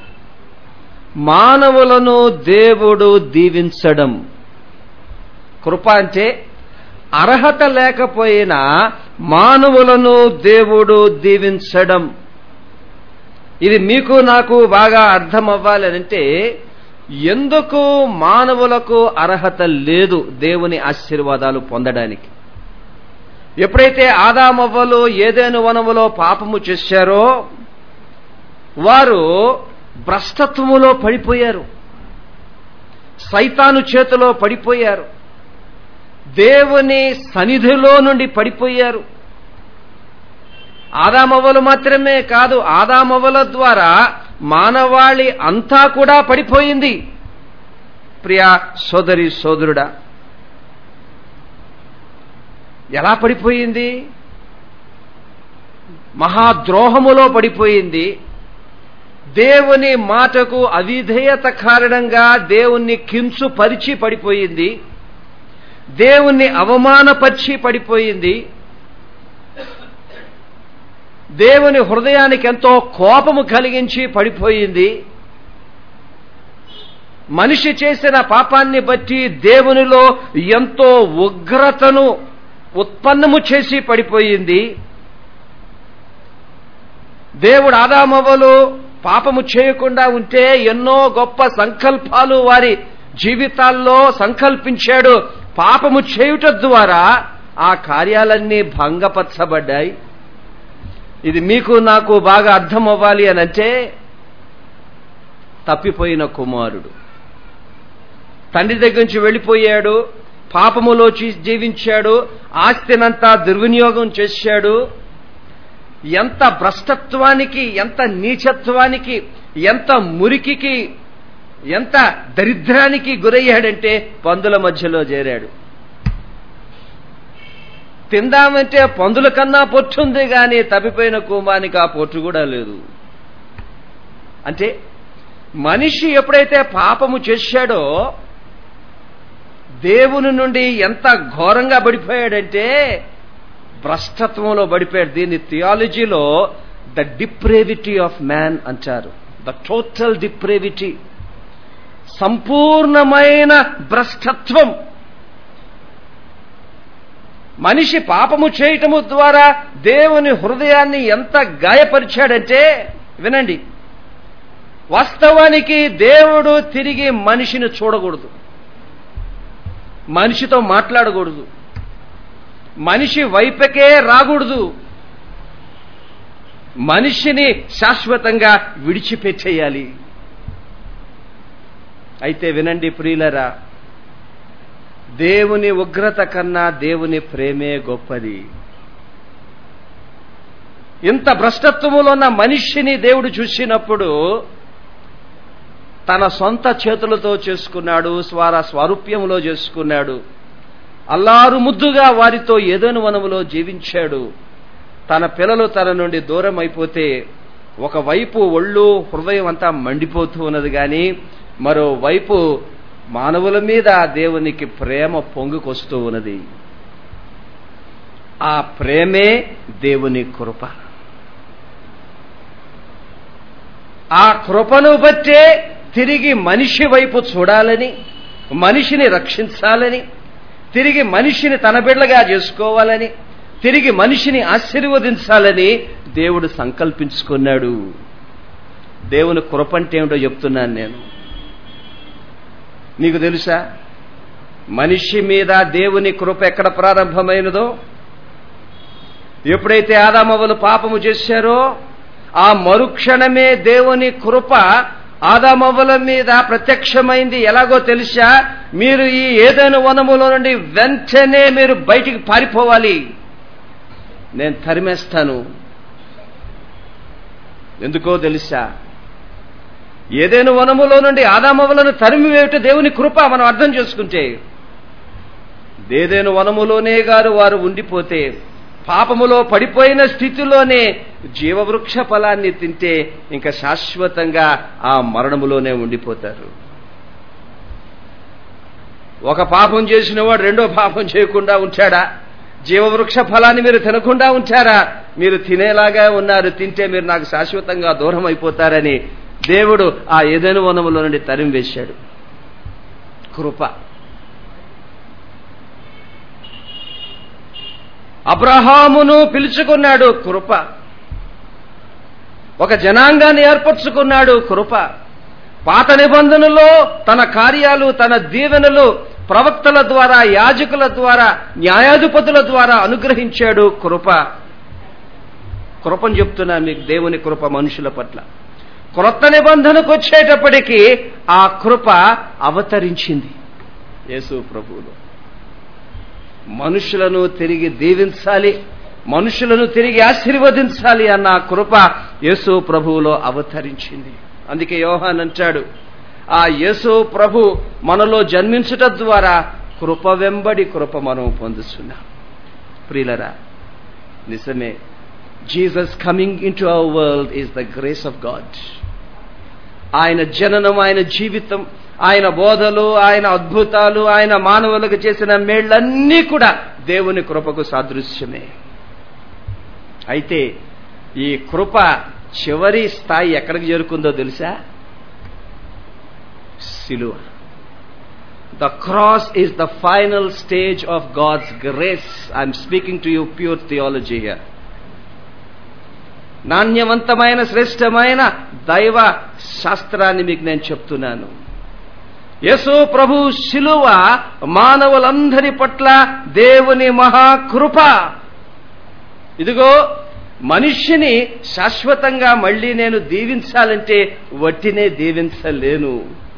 మానవులను దేవుడు దీవించడం. కృప అంటే అర్హత లేకపోయినా మానవులను దేవుడు దీవించడం. ఇది మీకు నాకు బాగా అర్థం అవ్వాలంటే, ఎందుకు మానవులకు అర్హత లేదు దేవుని ఆశీర్వాదాలు పొందడానికి? ఎప్పుడైతే ఆదామవ్వలు ఏదెను వనములో పాపము చేశారో వారు భ్రష్టత్వములో పడిపోయారు, సైతాను చేతిలో పడిపోయారు, దేవుని సన్నిధిలో నుండి పడిపోయారు. ఆదామవ్వలు మాత్రమే కాదు, ఆదామవ్వల ద్వారా మానవాళి అంతా కూడా పడిపోయింది. ప్రియా సోదరి సోదరుడా, ఎలా పడిపోయింది? మహాద్రోహములో పడిపోయింది. దేవుని మాటకు అవిధేయత కారణంగా దేవుణ్ణి కించుపరిచి పడిపోయింది. దేవుణ్ణి అవమానపరిచి పడిపోయింది. దేవుని హృదయానికి ఎంతో కోపము కలిగించి పడిపోయింది. మనిషి చేసిన పాపాన్ని బట్టి దేవునిలో ఎంతో ఉగ్రతను ఉత్పన్నము చేసి పడిపోయింది. దేవుడు ఆదామవ్వలు పాపము చేయకుండా ఉంటే ఎన్నో గొప్ప సంకల్పాలు వారి జీవితాల్లో సంకల్పించాడు. పాపము చేయుట ద్వారా ఆ కార్యాలన్నీ భంగపరచబడ్డాయి. ఇది మీకు నాకు బాగా అర్థం అవ్వాలి అనంటే, తప్పిపోయిన కుమారుడు తండ్రి దగ్గర నుంచి వెళ్ళిపోయాడు, పాపములో జీవించాడు, ఆస్తినంతా దుర్వినియోగం చేశాడు. ఎంత భ్రష్టత్వానికి, ఎంత నీచత్వానికి, ఎంత మురికికి, ఎంత దరిద్రానికి గురయ్యాడంటే పందుల మధ్యలో చేరాడు. తిందామంటే పందుల కన్నా పొట్టుంది కానీ తప్పిపోయిన కుమానికి ఆ పొట్టు కూడా లేదు. అంటే మనిషి ఎప్పుడైతే పాపము చేశాడో దేవుని నుండి ఎంత ఘోరంగా పడిపోయాడంటే భ్రష్టత్వంలో పడిపోయాడు. దీన్ని థియాలజీలో ద డిప్రేవిటీ ఆఫ్ మ్యాన్ అంటారు. ద టోటల్ డిప్రేవిటీ, సంపూర్ణమైన భ్రష్టత్వం. మనిషి పాపము చేయటము ద్వారా దేవుని హృదయాన్ని ఎంత గాయపరిచాడంటే, వినండి, వాస్తవానికి దేవుడు తిరిగి మనిషిని చూడకూడదు, మనిషితో మాట్లాడకూడదు, మనిషి వైపుకే రాకూడదు, మనిషిని శాశ్వతంగా విడిచిపెట్టేయాలి. అయితే వినండి ప్రియులరా, దేవుని ఉగ్రత కన్నా దేవుని ప్రేమే గొప్పది. ఇంత భ్రష్టత్వములో ఉన్న మనిషిని దేవుడు చూసినప్పుడు తన సొంత చేతులతో చేసుకున్నాడు, స్వర స్వరూప్యములో చేసుకున్నాడు, అల్లారు ముద్దుగా వారితో ఏదోను వనములో జీవించాడు. తన పిల్లలు తన నుండి దూరం అయిపోతే ఒకవైపు ఒళ్ళు హృదయం అంతా మండిపోతూ ఉన్నది, కానీ మరోవైపు మానవుల మీద దేవునికి ప్రేమ పొంగుకొస్తూ ఉన్నది. ఆ ప్రేమే దేవుని కృప. ఆ కృపను బట్టే తిరిగి మనిషి వైపు చూడాలని, మనిషిని రక్షించాలని, తిరిగి మనిషిని తన బిడ్డగా చేసుకోవాలని, తిరిగి మనిషిని ఆశీర్వదించాలని దేవుడు సంకల్పించుకున్నాడు. దేవుని కృప అంటే ఏమిటో చెప్తున్నాను నేను. నీకు తెలుసా మనిషి మీద దేవుని కృప ఎక్కడ ప్రారంభమైనదో? ఎప్పుడైతే ఆదామవ్వలు పాపము చేశారో ఆ మరుక్షణమే దేవుని కృప ఆదామవ్వల మీద ప్రత్యక్షమైంది. ఎలాగో తెలుసా? మీరు ఈ ఏదైనా వనములో నుండి వెంటనే మీరు బయటికి పారిపోవాలి, నేను తరిమేస్తాను. ఎందుకో తెలుసా? ఏదైనా వనములో నుండి ఆదామవ్వలను తరిమివేయట దేవుని కృప. మనం అర్థం చేసుకుంటే ఏదైనా వనములోనే గారు వారు ఉండిపోతే, పాపములో పడిపోయిన స్థితిలోనే జీవవృక్ష ఫలాన్ని తింటే ఇంకా శాశ్వతంగా ఆ మరణములోనే ఉండిపోతారు. ఒక పాపం చేసిన వాడు రెండో పాపం చేయకుండా ఉంటాడా? జీవవృక్ష ఫలాన్ని మీరు తినకుండా ఉంటారా? మీరు తినేలాగా ఉన్నారు, తింటే మీరు నాకు శాశ్వతంగా దూరం అయిపోతారని దేవుడు ఆ ఏదైనా వనములో నుండి తరిమి వేశాడు. కృప. అబ్రహామును పిలుచుకున్నాడు, కృప. ఒక జనాంగాన్ని ఏర్పరచుకున్నాడు, కృప. పాత నిబంధనలో తన కార్యాలు, తన దీవెనలు ప్రవక్తల ద్వారా, యాజకుల ద్వారా, న్యాయాధిపతుల ద్వారా అనుగ్రహించాడు, కృప. కృపను చెప్తున్నా మీకు, దేవుని కృప మనుషుల పట్ల. క్రొత్త నిబంధనకు వచ్చేటప్పటికీ ఆ కృప అవతరించింది యేసు ప్రభువులో. మనుషులను తిరిగి దీవించాలి, మనుషులను తిరిగి ఆశీర్వదించాలి అన్న కృప యేసు ప్రభువులో అవతరించింది. అందుకే యోహాన్ అంటాడు, ఆ యేసు ప్రభు మనలో జన్మించుట ద్వారా కృప వెంబడి కృప మనం పొందుతున్నాం. ప్రియులరా, నిజమే, Jesus coming into our world is the grace of God. ఆయన జననం, ఆయన జీవితం, ఆయన బోధలు, ఆయన అద్భుతాలు, ఆయన మానవులకు చేసిన మేళ్లన్నీ కూడా దేవుని కృపకు సాదృశ్యమే. అయితే ఈ కృప చివరి స్థాయి ఎక్కడికి చేరుకుందో తెలుసా? సిలువ. The cross is the final stage of God's grace. I'm speaking to you pure theology here. నాణ్యవంతమైన శ్రేష్టమైన దైవ శాస్త్రాన్ని మీకు నేను చెప్తున్నాను. యేసు ప్రభు శిలువ మానవులందరి పట్ల దేవుని మహాకృప. ఇదిగో, మనిషిని శాశ్వతంగా మళ్లీ నేను దీవించాలంటే వట్టినే దీవించలేను.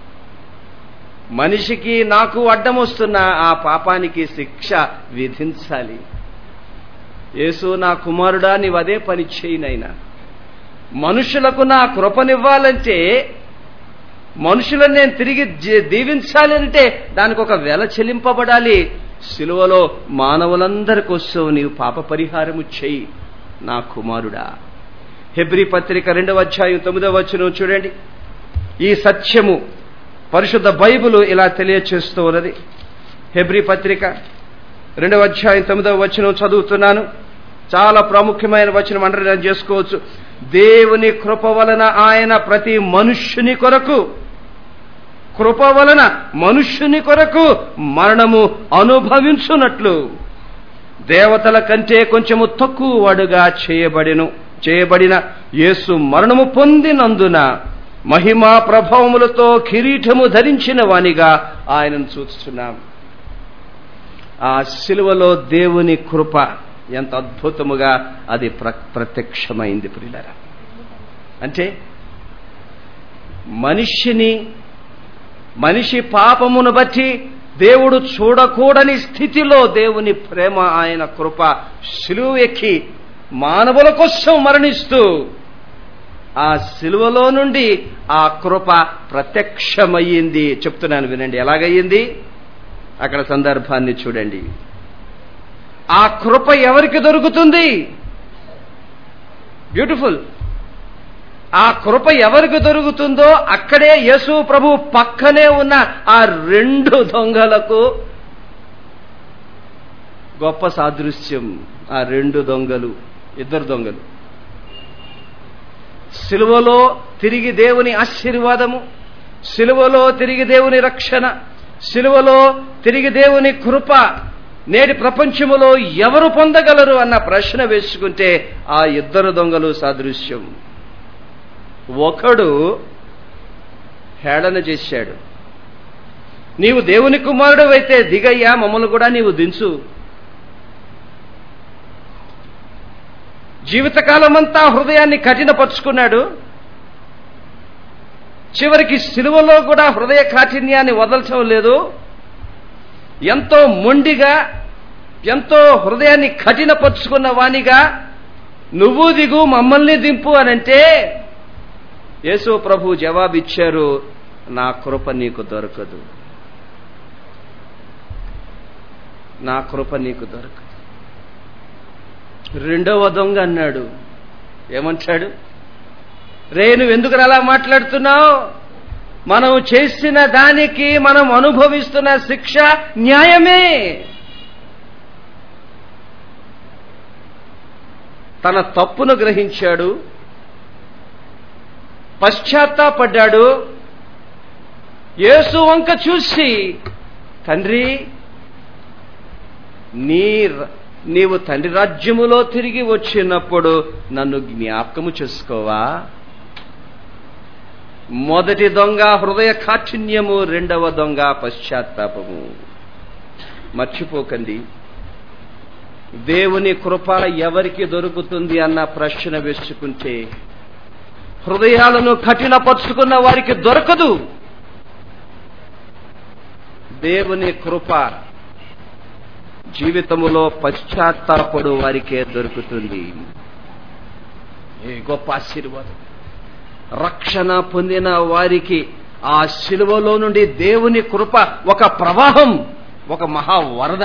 మనిషికి నాకు అడ్డం వస్తున్న ఆ పాపానికి శిక్ష విధించాలి. యేసు, నా కుమారుడా, నీవు అదే పని చేయనైనా. మనుషులకు నా కృపనివ్వాలంటే, మనుషులను నేను తిరిగి దీవించాలి అంటే దానికి ఒక వెల చెల్లింపబడాలి. సిలువలో మానవులందరి కోసం నీవు పాప పరిహారము చెయ్యి నా కుమారుడా. హెబ్రీ పత్రిక రెండవ అధ్యాయం తొమ్మిదవ వచనం చూడండి. ఈ సత్యము పరిశుద్ధ బైబిలు ఇలా తెలియచేస్తూ ఉన్నది. హెబ్రీ పత్రిక రెండవ అధ్యాయం తొమ్మిదవ వచనం చదువుతున్నాను. చాలా ప్రాముఖ్యమైన వచనం అండర్లైన్ చేసుకోవచ్చు. దేవుని కృప వలన ఆయన ప్రతి మనుష్యుని కొరకు, కృప వలన మనుష్యుని కొరకు మరణము అనుభవించున్నట్లు దేవతల కంటే కొంచెము తక్కువ వాడుగా చేయబడిను చేయబడిన యేసు మరణము పొందినందున మహిమా ప్రభావములతో కిరీటము ధరించిన వానిగా ఆయనను చూస్తున్నాం. ఆ శిలువలో దేవుని కృప ఎంత అద్భుతముగా అది ప్రత్యక్షమైంది ప్రియులారా. అంటే మనిషిని, మనిషి పాపమును బట్టి దేవుడు చూడకూడని స్థితిలో దేవుని ప్రేమ, ఆయన కృప శిలువ ఎక్కి మానవుల కోసం మరణిస్తూ ఆ శిలువలో నుండి ఆ కృప ప్రత్యక్షమయ్యింది. చెప్తున్నాను వినండి, ఎలాగయ్యింది? అక్కడ సందర్భాన్ని చూడండి. ఆ కృప ఎవరికి దొరుకుతుంది? బ్యూటిఫుల్. ఆ కృప ఎవరికి దొరుకుతుందో అక్కడే యేసు ప్రభు పక్కనే ఉన్న ఆ రెండు దొంగలకు గొప్ప సాదృశ్యం. ఆ రెండు దొంగలు, ఇద్దరు దొంగలు, సిలువలో తిరిగి దేవుని ఆశీర్వాదము, సిలువలో తిరిగి దేవుని రక్షణ, సిలువలో తిరిగి దేవుని కృప నేటి ప్రపంచములో ఎవరు పొందగలరు అన్న ప్రశ్న వేసుకుంటే ఆ ఇద్దరు దొంగలు సాదృశ్యం. ఒకడు హేళన చేశాడు, నీవు దేవుని కుమారుడు అయితే దిగయ్యా, మమ్మల్ని కూడా నీవు దించు. జీవితకాలమంతా హృదయాన్ని కఠినపరుచుకున్నాడు. చివరికి సిలువలో కూడా హృదయ కాఠిన్యాన్ని వదల్చడం లేదు. ఎంతో మొండిగా, ఎంతో హృదయాన్ని కఠినపరుచుకున్న వానిగా నువ్వు దిగు, మమ్మల్ని దింపు అనంటే యేసు ప్రభు జవాబిచ్చారు, నా కృప నీకు దొరకదు, నా కృప నీకు దొరకదు. రెండవ దొంగ అన్నాడు, ఏమంటాడు? రే, నువ్వు ఎందుకు అలా మాట్లాడుతున్నావు? మనం చేసిన దానికి మనం అనుభవిస్తున్న శిక్ష న్యాయమే. తన తప్పును గ్రహించాడు, పశ్చాత్తాపడ్డాడు. యేసు వంక చూసి, తండ్రి, నీ నీవు తండ్రి రాజ్యములో తిరిగి వచ్చినప్పుడు నన్ను జ్ఞాపకము చేసుకోవా? మొదటి దొంగ హృదయ కాఠిన్యము, రెండవ దొంగ పశ్చాత్తాపము. మర్చిపోకండి, దేవుని కృప ఎవరికి దొరుకుతుంది అన్న ప్రశ్న వేసుకుంటే హృదయాలను కఠినపరుచుకున్న వారికి దొరకదు. దేవుని కృప జీవితములో పశ్చాత్తాపడు వారికే దొరుకుతుంది. ఏ గొప్ప ఆశీర్వాదం! రక్షణ పొందిన వారికి ఆ శిలువలో నుండి దేవుని కృప ఒక ప్రవాహం, ఒక మహా వరద.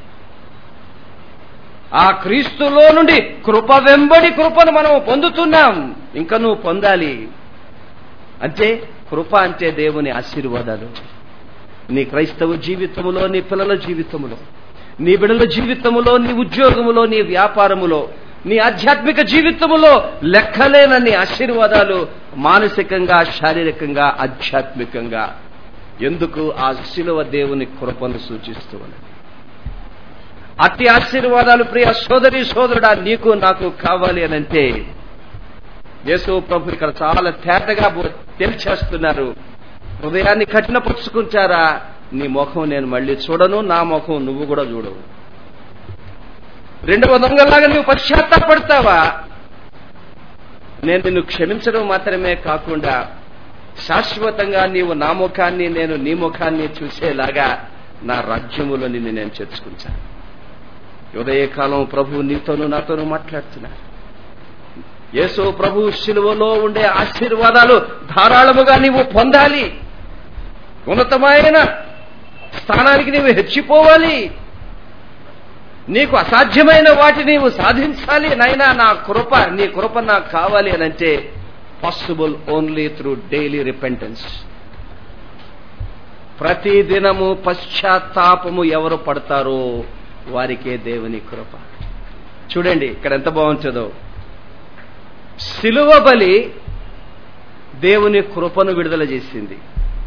ఆ క్రీస్తులో నుండి కృప వెంబడి కృపను మనం పొందుతున్నాం. ఇంకా నువ్వు పొందాలి. అంటే కృప అంటే దేవుని ఆశీర్వాదాలు. నీ క్రైస్తవ జీవితములో, నీ పిల్లల జీవితములో, నీ బిడ్డల జీవితములో, నీ ఉద్యోగములో, నీ వ్యాపారములో, నీ ఆధ్యాత్మిక జీవితములో లెక్కలేనన్ని ఆశీర్వాదాలు, మానసికంగా, శారీరకంగా, ఆధ్యాత్మికంగా. ఎందుకు? ఆ శిలువ దేవుని కృపను సూచిస్తూ ఉన్నది. అట్టి ఆశీర్వాదాలు ప్రియ సోదరి సోదరుడా నీకు నాకు కావాలి అనంటే యేసు ప్రభు ఇక్కడ చాలా తేటగా తెలిచేస్తున్నారు. హృదయాన్ని కఠినపరుచుకుంటారా, నీ ముఖం నేను మళ్ళీ చూడను, నా ముఖం నువ్వు కూడా చూడవు. రెండవ దొంగలాగా నువ్వు పశ్చాత్తాపడతావా, నేను నిన్ను క్షమించడం మాత్రమే కాకుండా శాశ్వతంగా నీవు నా ముఖాన్ని, నేను నీ ముఖాన్ని చూసేలాగా నా రాజ్యములో నిన్ను నేను చేర్చుకుంటాను. ఉదయకాలం ప్రభు నీతోనూ నాతోనూ మాట్లాడుతున్నారు. యేసు ప్రభు శిలువలో ఉండే ఆశీర్వాదాలు ధారాళముగా నీవు పొందాలి. ఉన్నతమైన స్థానానికి నీవు హెచ్చిపోవాలి. నీకు అసాధ్యమైన వాటిని నీవు సాధించాలి. నైనా నా కృప, నీ కృప నాకు కావాలి అనంటే possible only through daily repentance. ప్రతిదినము పశ్చాత్తాపము ఎవరు పడతారో వారికే దేవుని కృప. చూడండి ఇక్కడ ఎంత బాగుంటుందో. శిలువ బలి దేవుని కృపను విడుదల చేసింది.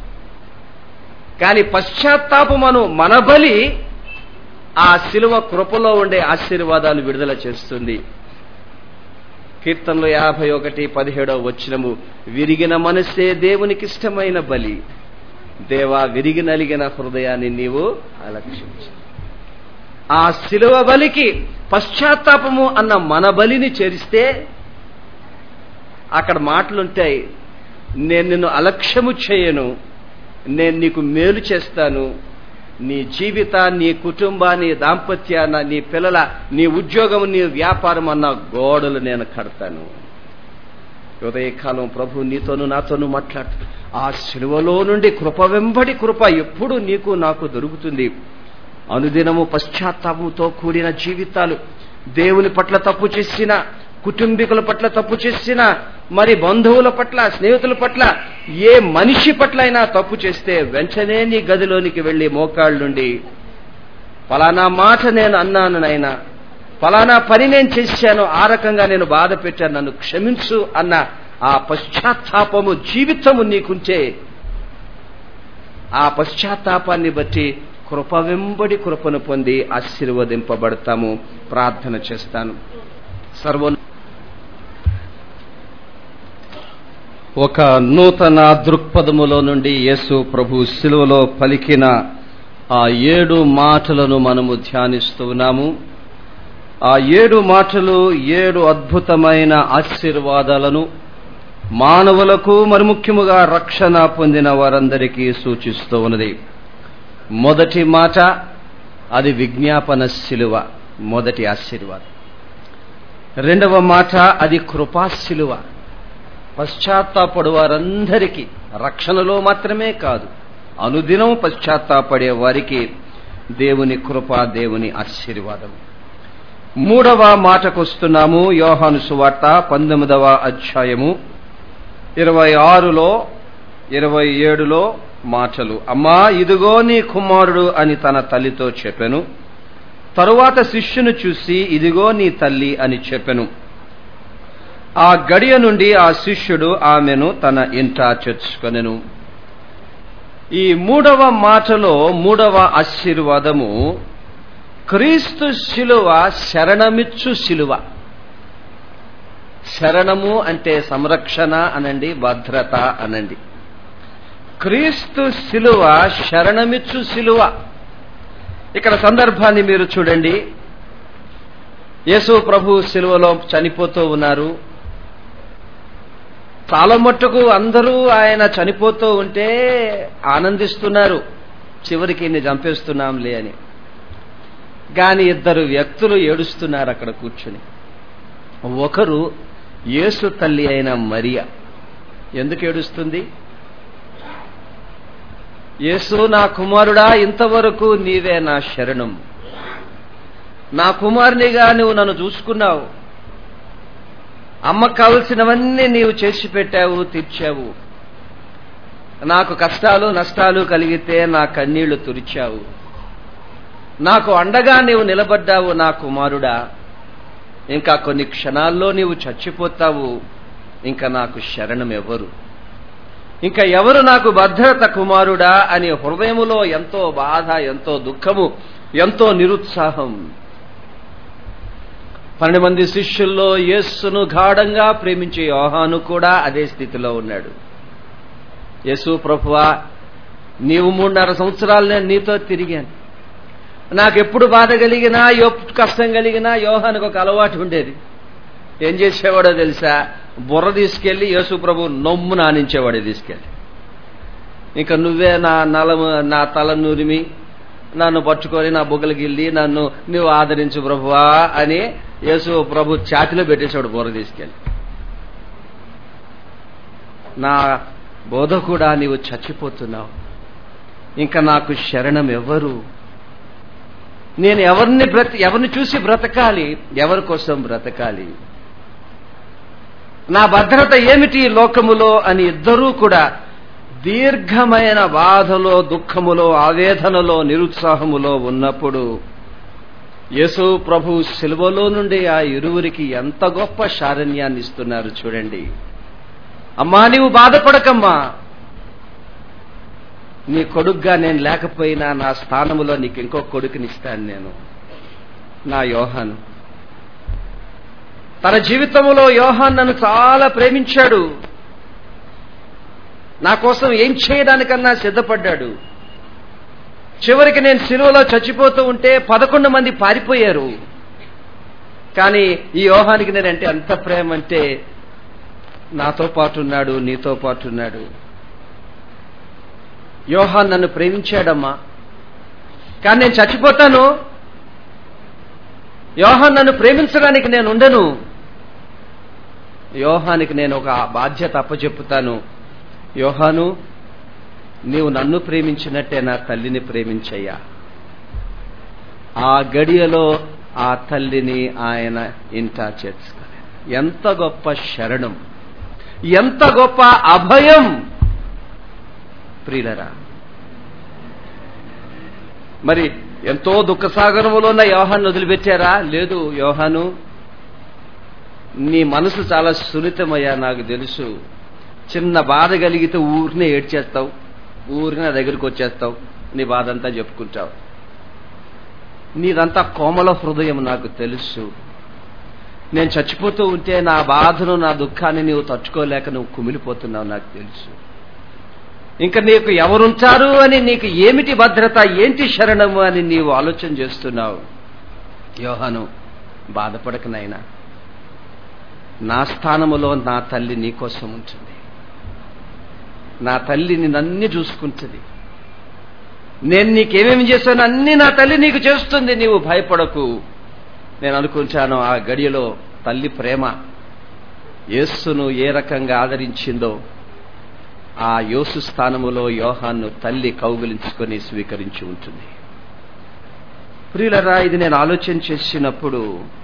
కానీ పశ్చాత్తాపమును మన బలి ఆ శిలువ కృపలో ఉండే ఆశీర్వాదాలు విడుదల చేస్తుంది. కీర్తనలో యాభై ఒకటి పదిహేడవ వచనము, విరిగిన మనసే దేవునికి ఇష్టమైన బలి, దేవా విరిగి నలిగిన హృదయాన్ని నీవు అలక్షించు. ఆ శిలువ బలికి పశ్చాత్తాపము అన్న మన బలిని చేరిస్తే అక్కడ మాటలుంటాయి, నేను నిన్ను అలక్ష్యము చేయను, నేను నీకు మేలు చేస్తాను, నీ జీవిత, నీ కుటుంబాన్ని, దాంపత్యాన్ని, నీ పిల్లల, నీ ఉద్యోగం, నీ వ్యాపారం అన్న గోడలు నేను కడతాను. ఉదయకాలం ప్రభు నీతోనూ నాతోనూ మాట్లాడుతూ ఆ శిలువలో నుండి కృప వెంబడి కృప ఎప్పుడు నీకు నాకు దొరుకుతుంది. అనుదినము పశ్చాత్తాపంతో కూడిన జీవితాలు, దేవుని పట్ల తప్పు చేసిన కుటుంబీకుల పట్ల తప్పు చేసినా, మరి బంధువుల పట్ల, స్నేహితుల పట్ల, ఏ మనిషి పట్ల అయినా తప్పు చేస్తే వెంటనే నీ గదిలోనికి వెళ్లి మోకాళ్ళుండి ఫలానా మాట నేను అన్నాను నాయనా, ఫలానా పని నేను చేశాను, ఆ రకంగా నేను బాధ పెట్టాను, నన్ను క్షమించు అన్న ఆ పశ్చాత్తాపము జీవితము నీకుంటే ఆ పశ్చాత్తాపాన్ని బట్టి కృప వెంబడి కృపను పొంది ఆశీర్వదింపబడతాము. ప్రార్థన చేస్తాను. సర్వ ఒక నూతన దృక్పథములో నుండి యేసు ప్రభు శిలువలో పలికిన ఆ ఏడు మాటలను మనము ధ్యానిస్తూ ఉన్నాము. ఆ ఏడు మాటలు ఏడు అద్భుతమైన ఆశీర్వాదాలను మానవులకు, మరి ముఖ్యముగా రక్షణ పొందిన వారందరికీ సూచిస్తూ ఉన్నది. మొదటి మాట అది విజ్ఞాపన శిలువ, మొదటి ఆశీర్వాదం. రెండవ మాట అది కృపా శిలువ, పశ్చాత్తాపడు వారందరికీ, రక్షణలో మాత్రమే కాదు, అనుదినం పశ్చాత్తాపడే వారికి దేవుని కృప, దేవుని ఆశీర్వాదం. మూడవ మాటకొస్తున్నాము. యోహాను సువార్త పంతొమ్మిదవ అధ్యాయము ఇరవై ఆరులో ఇరవై ఏడులో మాటలు. అమ్మా, ఇదిగో నీ కుమారుడు అని తన తల్లితో చెప్పెను. తరువాత శిష్యును చూసి ఇదిగో నీ తల్లి అని చెప్పెను. ఆ గడియ నుండి ఆ శిష్యుడు ఆమెను తన ఇంట చేర్చుకొనెను. ఈ మూడవ మాటలో మూడవ ఆశీర్వాదము క్రీస్తు శిలువ, శరణమిచ్చు శిలువ. శరణము అంటే సంరక్షణ అనండి, భద్రత అనండి. క్రీస్తు శిలువ శరణమిచ్చు శిలువ. ఇక్కడ సందర్భాన్ని మీరు చూడండి. యేసు ప్రభు శిలువలో చనిపోతూ ఉన్నారు. చాలా మట్టుకు అందరూ ఆయన చనిపోతూ ఉంటే ఆనందిస్తున్నారు, చివరికి ఇన్ని చంపేస్తున్నాంలే అని. గాని ఇద్దరు వ్యక్తులు ఏడుస్తున్నారు అక్కడ కూర్చుని. ఒకరు యేసు తల్లి అయిన మరియ. ఎందుకు ఏడుస్తుంది? యేసు, నా కుమారుడా, ఇంతవరకు నీవే నా శరణం, నా కుమారునిగా నువ్వు నన్ను చూసుకున్నావు, అమ్మకు కావలసినవన్నీ నీవు చేసి పెట్టావు, తీర్చావు, నాకు కష్టాలు నష్టాలు కలిగితే నా కన్నీళ్లు తుడిచావు, నాకు అండగా నీవు నిలబడ్డావు నా కుమారుడా. ఇంకా కొన్ని క్షణాల్లో నీవు చచ్చిపోతావు, ఇంకా నాకు శరణం ఎవరు, ఇంకా ఎవరు నాకు భద్రత కుమారుడా అని హృదయములో ఎంతో బాధ, ఎంతో దుఃఖము, ఎంతో నిరుత్సాహం. పన్నెండు మంది శిష్యుల్లో యేసును గాఢంగా ప్రేమించే యోహాను కూడా అదే స్థితిలో ఉన్నాడు. యేసు ప్రభువా, నీవు మూడున్నర సంవత్సరాలు నేను నీతో తిరిగాను, నాకెప్పుడు బాధ కలిగినా, ఎప్పుడు కష్టం కలిగినా యోహానుకు ఒక అలవాటు ఉండేది. ఏం చేసేవాడో తెలుసా? బుర్ర తీసుకెళ్లి యేసు ప్రభు నొమ్ము నానించేవాడే తీసుకెళ్ళి. ఇంకా నువ్వే నా నలము నా తల నూరిమి నన్ను పట్టుకొని నా బుగ్గలు గిల్లి నన్ను నువ్వు ఆదరించు ప్రభువా అని యేసు ప్రభు ఛాతిలో పెట్టేశాడు బుర్ర తీసుకెళ్ళి. నా బోధ కూడా నీవు చచ్చిపోతున్నావు, ఇంకా నాకు శరణం ఎవరు, నేను ఎవరిని బ్రత ఎవరిని చూసి బ్రతకాలి, ఎవరి కోసం బ్రతకాలి, నా భద్రత ఏమిటి లోకములో అని ఇద్దరూ కూడా దీర్ఘమైన బాధలో, దుఃఖములో, ఆవేదనలో, నిరుత్సాహములో ఉన్నప్పుడు యేసు ప్రభు శిలువలో నుండి ఆ ఇరువురికి ఎంత గొప్ప శారణ్యాన్ని ఇస్తున్నారు చూడండి. అమ్మా, నీవు బాధపడకమ్మా, నీ కొడుగ్గా నేను లేకపోయినా నా స్థానములో నీకు ఇంకో కొడుకునిస్తాను నేను, నా యోహాను. తన జీవితంలో యోహాను నన్ను చాలా ప్రేమించాడు, నా కోసం ఏం చేయడానికన్నా సిద్ధపడ్డాడు. చివరికి నేను శిలువలో చచ్చిపోతూ ఉంటే పదకొండు మంది పారిపోయారు. కానీ ఈ యోహానికి నేనంటే అంత ప్రేమ అంటే నాతో పాటు ఉన్నాడు, నీతో పాటు ఉన్నాడు. యోహాను నన్ను ప్రేమించాడమ్మా, కానీ నేను చచ్చిపోతాను. యోహాను నన్ను ప్రేమించడానికి నేను ఉండను. యోహానికి నేను ఒక బాధ్యత అప్పచెప్పుతాను. యోహాను, నీవు నన్ను ప్రేమించినట్టే నా తల్లిని ప్రేమించయ్యా. ఆ గడియలో ఆ తల్లిని ఆయన ఇంట చేర్చుకోలేదు. ఎంత గొప్ప శరణం, ఎంత గొప్ప అభయం ప్రియులరా. మరి ఎంతో దుఃఖసాగరములో ఉన్న యోహాను వదిలిపెట్టారా? లేదు. యోహాను, నీ మనసు చాలా సున్నితమయ్యా, నాకు తెలుసు. చిన్న బాధ కలిగితే ఊరినే ఏడ్చేస్తావు, ఊరినే నా దగ్గరికి వచ్చేస్తావు, నీ బాధ అంతా చెప్పుకుంటావు. నీదంతా కోమల హృదయం నాకు తెలుసు. నేను చచ్చిపోతూ ఉంటే నా బాధను, నా దుఃఖాన్ని నీవు తట్టుకోలేక నువ్వు కుమిలిపోతున్నావు, నాకు తెలుసు. ఇంకా నీకు ఎవరుంటారు అని, నీకు ఏమిటి భద్రత, ఏంటి శరణము అని నీవు ఆలోచన చేస్తున్నావు. యోహాను, బాధపడకనైనా, నా స్థానములో నా తల్లి నీకోసం ఉంటుంది. నా తల్లి నిన్నన్నీ చూసుకుంటుంది. నేను నీకేమేమి చేశాను అన్నీ నా తల్లి నీకు చేస్తుంది, నీవు భయపడకు. నేను అనుకుంటాను ఆ గడియలో తల్లి ప్రేమ యేసును ఏ రకంగా ఆదరించిందో, ఆ యేసు స్థానములో యోహాను తల్లి కౌగిలించుకొని స్వీకరించి ఉంటుంది. ప్రియులరా, ఇది నేను ఆలోచన చేసినప్పుడు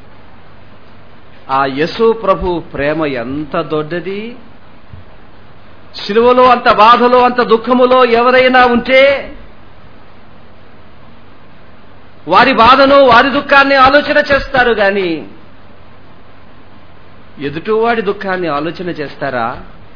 ఆ యేసు ప్రభు ప్రేమ ఎంత దొడ్డది. శిలువలో అంత బాధలో, అంత దుఃఖములో ఎవరైనా ఉంటే వారి బాధను, వారి దుఃఖాన్ని ఆలోచన చేస్తారు గాని ఎదుటివాడి దుఃఖాన్ని ఆలోచన చేస్తారా?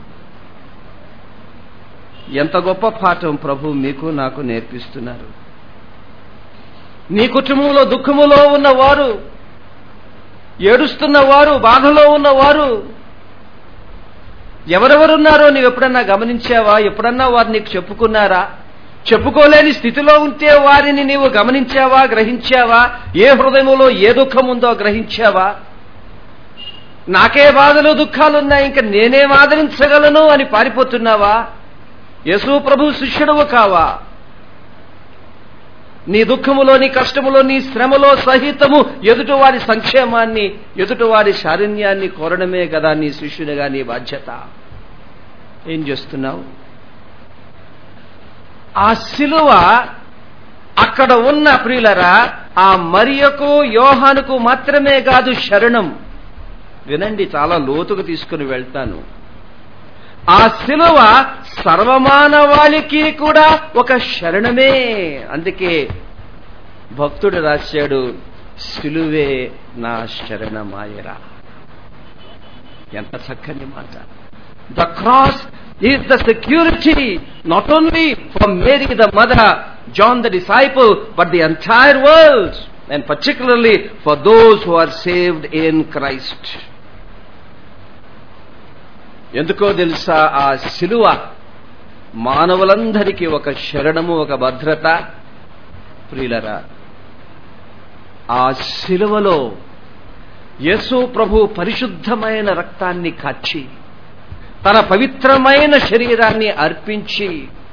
ఎంత గొప్ప పాఠం ప్రభు మీకు నాకు నేర్పిస్తున్నారు. నీ కుటుంబంలో దుఃఖములో ఉన్నవారు, ఏడుస్తున్నవారు, బాధలో ఉన్నవారు ఎవరెవరున్నారో నీవు ఎప్పుడన్నా గమనించావా? ఎప్పుడన్నా వారు నీకు చెప్పుకున్నారా? చెప్పుకోలేని స్థితిలో ఉంటే వారిని నీవు గమనించావా, గ్రహించావా? ఏ హృదయంలో ఏ దుఃఖం ఉందో గ్రహించావా? నాకే బాధలు, దుఃఖాలున్నాయి, ఇంకా నేనేం ఆదరించగలను అని పారిపోతున్నావా? యేసు ప్రభు శిష్యుడవు కావా? నీ దుఃఖములో, నీ కష్టములో, నీ శ్రమలో సహితము ఎదుటివారి సంక్షేమాన్ని, ఎదుటివారి శారణ్యాన్ని కోరడమే కదా నీ శిష్యునిగా నీ బాధ్యత. ఏం చేస్తున్నావు? ఆ శిలువ అక్కడ ఉన్న ప్రియులరా, ఆ మరియకు యోహానుకు మాత్రమే కాదు శరణం. వినండి, చాలా లోతుకు తీసుకుని వెళ్తాను. ఆ శిలువ సర్వమానవాళికి కూడా ఒక శరణమే. అందుకే భక్తుడు రాశాడు, శిలువే నా శరణమాయరా. ఎంత చక్కని మాట. The cross is the security not only for Mary the mother, John the disciple, but the entire world, and particularly for those who are saved in Christ. ఎందుకో తెలుసా? ఆ శిలువ మానవులందరికీ ఒక శరణము, ఒక భద్రత. ప్రియులరా, ఆ శిలువలో యేసు ప్రభు పరిశుద్ధమైన రక్తాన్ని కాచి, తన పవిత్రమైన శరీరాన్ని అర్పించి,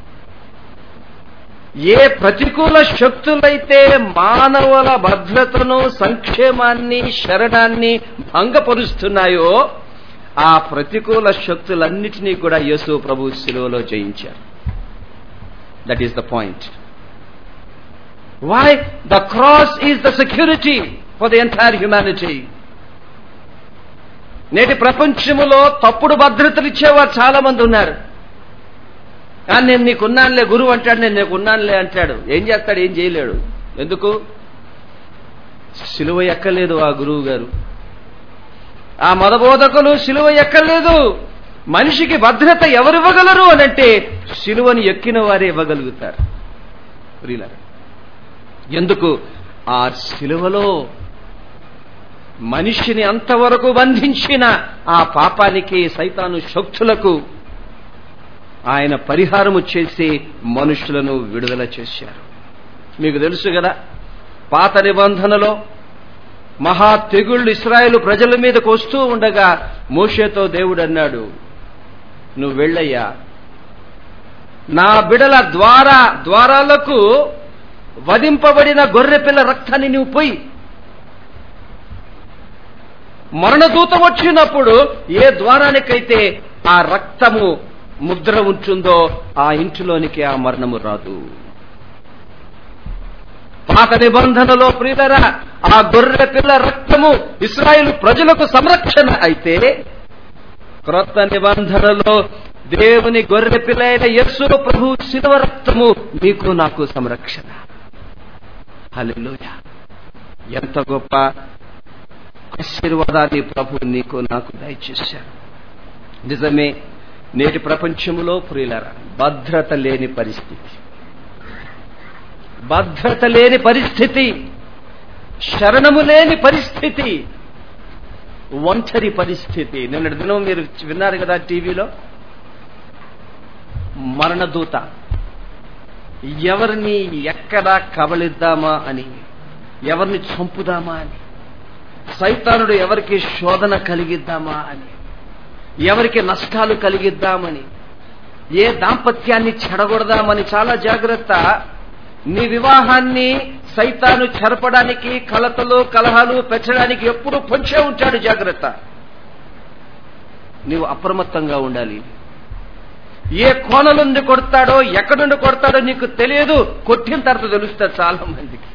ఏ ప్రతికూల శక్తులైతే మానవుల భద్రతను, సంక్షేమాన్ని, శరణాన్ని భంగపరుస్తున్నాయో ఆ ప్రతికూల శక్తులన్నిటినీ కూడా యేసు ప్రభు శిలువలో జయించారు. That is the point. Why the cross is the security for the entire humanity. నేటి ప్రపంచములో తప్పుడు భద్రతలు ఇచ్చేవారు చాలా మంది ఉన్నారు. కానీ నేను నీకున్నానులే, గురువు అంటాడు, నేను నీకున్నానులే అంటాడు. ఏం చేస్తాడు? ఏం చేయలేడు. ఎందుకు? శిలువ ఎక్కలేదు ఆ గురువు గారు, ఆ మదబోధకులు శిలువ ఎక్కలేదు. మనిషికి భద్రత ఎవరు ఇవ్వగలరు అనంటే శిలువను ఎక్కిన వారే ఇవ్వగలుగుతారు. ఎందుకు? ఆ శిలువలో మనిషిని అంతవరకు బంధించిన ఆ పాపానికి, సైతాను శక్తులకు ఆయన పరిహారము చేసి మనుషులను విడుదల చేశారు. మీకు తెలుసు కదా, పాత నిబంధనలో మహా తెగుళ్లు ఇశ్రాయేలు ప్రజల మీదకు వస్తూ ఉండగా మోషేతో దేవుడు అన్నాడు, నువ్వు వెళ్ళయ్యా, నా బిడల ద్వారా ద్వారాలకు వధింపబడిన గొర్రెపిల్ల రక్తాన్ని నువ్వు పోయి, మరణదూతం వచ్చినప్పుడు ఏ ద్వారానికైతే ఆ రక్తము ముద్ర ఉంటుందో ఆ ఇంటిలోనికి ఆ మరణము రాదు. పాత నిబంధనలో ప్రియులరా ఆ గొర్రె పిల్ల రక్తము ఇశ్రాయేలు ప్రజలకు సంరక్షణ అయితే, క్రొత్త నిబంధనలో దేవుని గొర్రె పిల్ల అయిన యేసు ప్రభు శిలువ రక్తము మీకు నాకు సంరక్షణ. హల్లెలూయా! ఎంత గొప్ప ఆశీర్వాదాన్ని ప్రభు నీకు నాకు దయచేశారు. నిజమే, నేటి ప్రపంచంలో ప్రియులరా భద్రత లేని పరిస్థితి, భద్రత లేని పరిస్థితి, శరణము లేని పరిస్థితి, ఒంటరి పరిస్థితి. నిన్నటి దినం మీరు విన్నారు కదా టీవీలో, మరణదూత ఎవరిని ఎక్కడ కబళిద్దామా అని, ఎవరిని చంపుదామా అని, సైతానుడు ఎవరికి శోధన కలిగిద్దామా అని, ఎవరికి నష్టాలు కలిగిద్దామని, ఏ దాంపత్యాన్ని చెడగొడదామని చాలా జాగ్రత్త. నీ వివాహాన్ని సైతాను చెరపడానికి, కలతలు కలహాలు పెంచడానికి ఎప్పుడు పొంచే ఉంటాడు. జాగ్రత్త, నీవు అప్రమత్తంగా ఉండాలి. ఏ కోణం నుండి కొడతాడో ఎక్కడి నుండి కొడతాడో నీకు తెలియదు, కొట్టిన తర్వాత తెలుస్తుంది చాలా మందికి.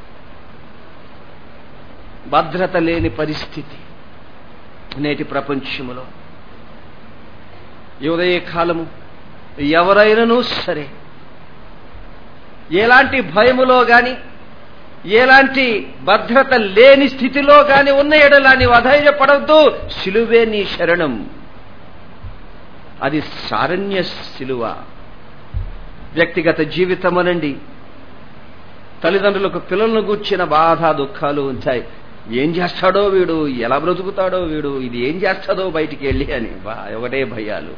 భద్రత లేని పరిస్థితి నేటి ప్రపంచంలో. ఈ ఉదయ కాలము ఎవరైనాను సరే ఎలాంటి భయములో గాని, ఎలాంటి భద్రత లేని స్థితిలో గాని ఉన్న ఎడల నీవు అధైర్యపడవద్దు. శిలువే నీ శరణం. అది శారణ్య శిలువ. వ్యక్తిగత జీవితమనండి, తల్లిదండ్రులకు పిల్లలను గూర్చిన బాధ దుఃఖాలు ఉంటాయి. ఏం చేస్తాడో వీడు, ఎలా బ్రతుకుతాడో వీడు, ఇది ఏం చేస్తాడో బయటికి వెళ్ళి అని ఒకటే భయాలు.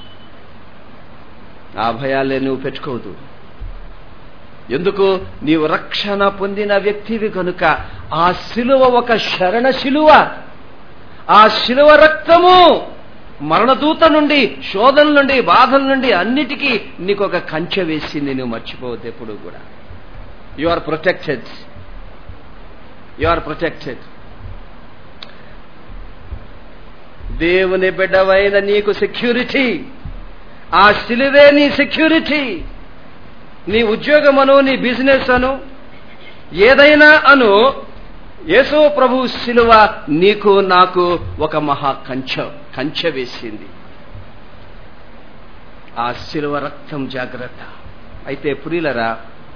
ఆ భయాలే నువ్వు పెట్టుకోవద్దు. ఎందుకు? నీవు రక్షణ పొందిన వ్యక్తివి కనుక. ఆ శిలువ ఒక శరణ శిలువ. ఆ శిలువ రక్తము మరణదూత నుండి, శోధన నుండి, బాధల నుండి అన్నిటికీ నీకు ఒక కంచె వేసింది. నువ్వు మర్చిపోవద్దు ఎప్పుడు కూడా. You are protected, you are protected. దేవుని బిడ్డవైన నీకు సెక్యూరిటీ ఆ శిలువే నీ సెక్యూరిటీ. నీ ఉద్యోగమను, నీ బిజినెస్ అను, ఏదైనా అను, యేసు ప్రభు శిలువ నీకు నాకు ఒక మహా కంచె కంచె వేసింది. ఆ శిలువ రక్తం జాగ్రత్త. అయితే ప్రియులరా,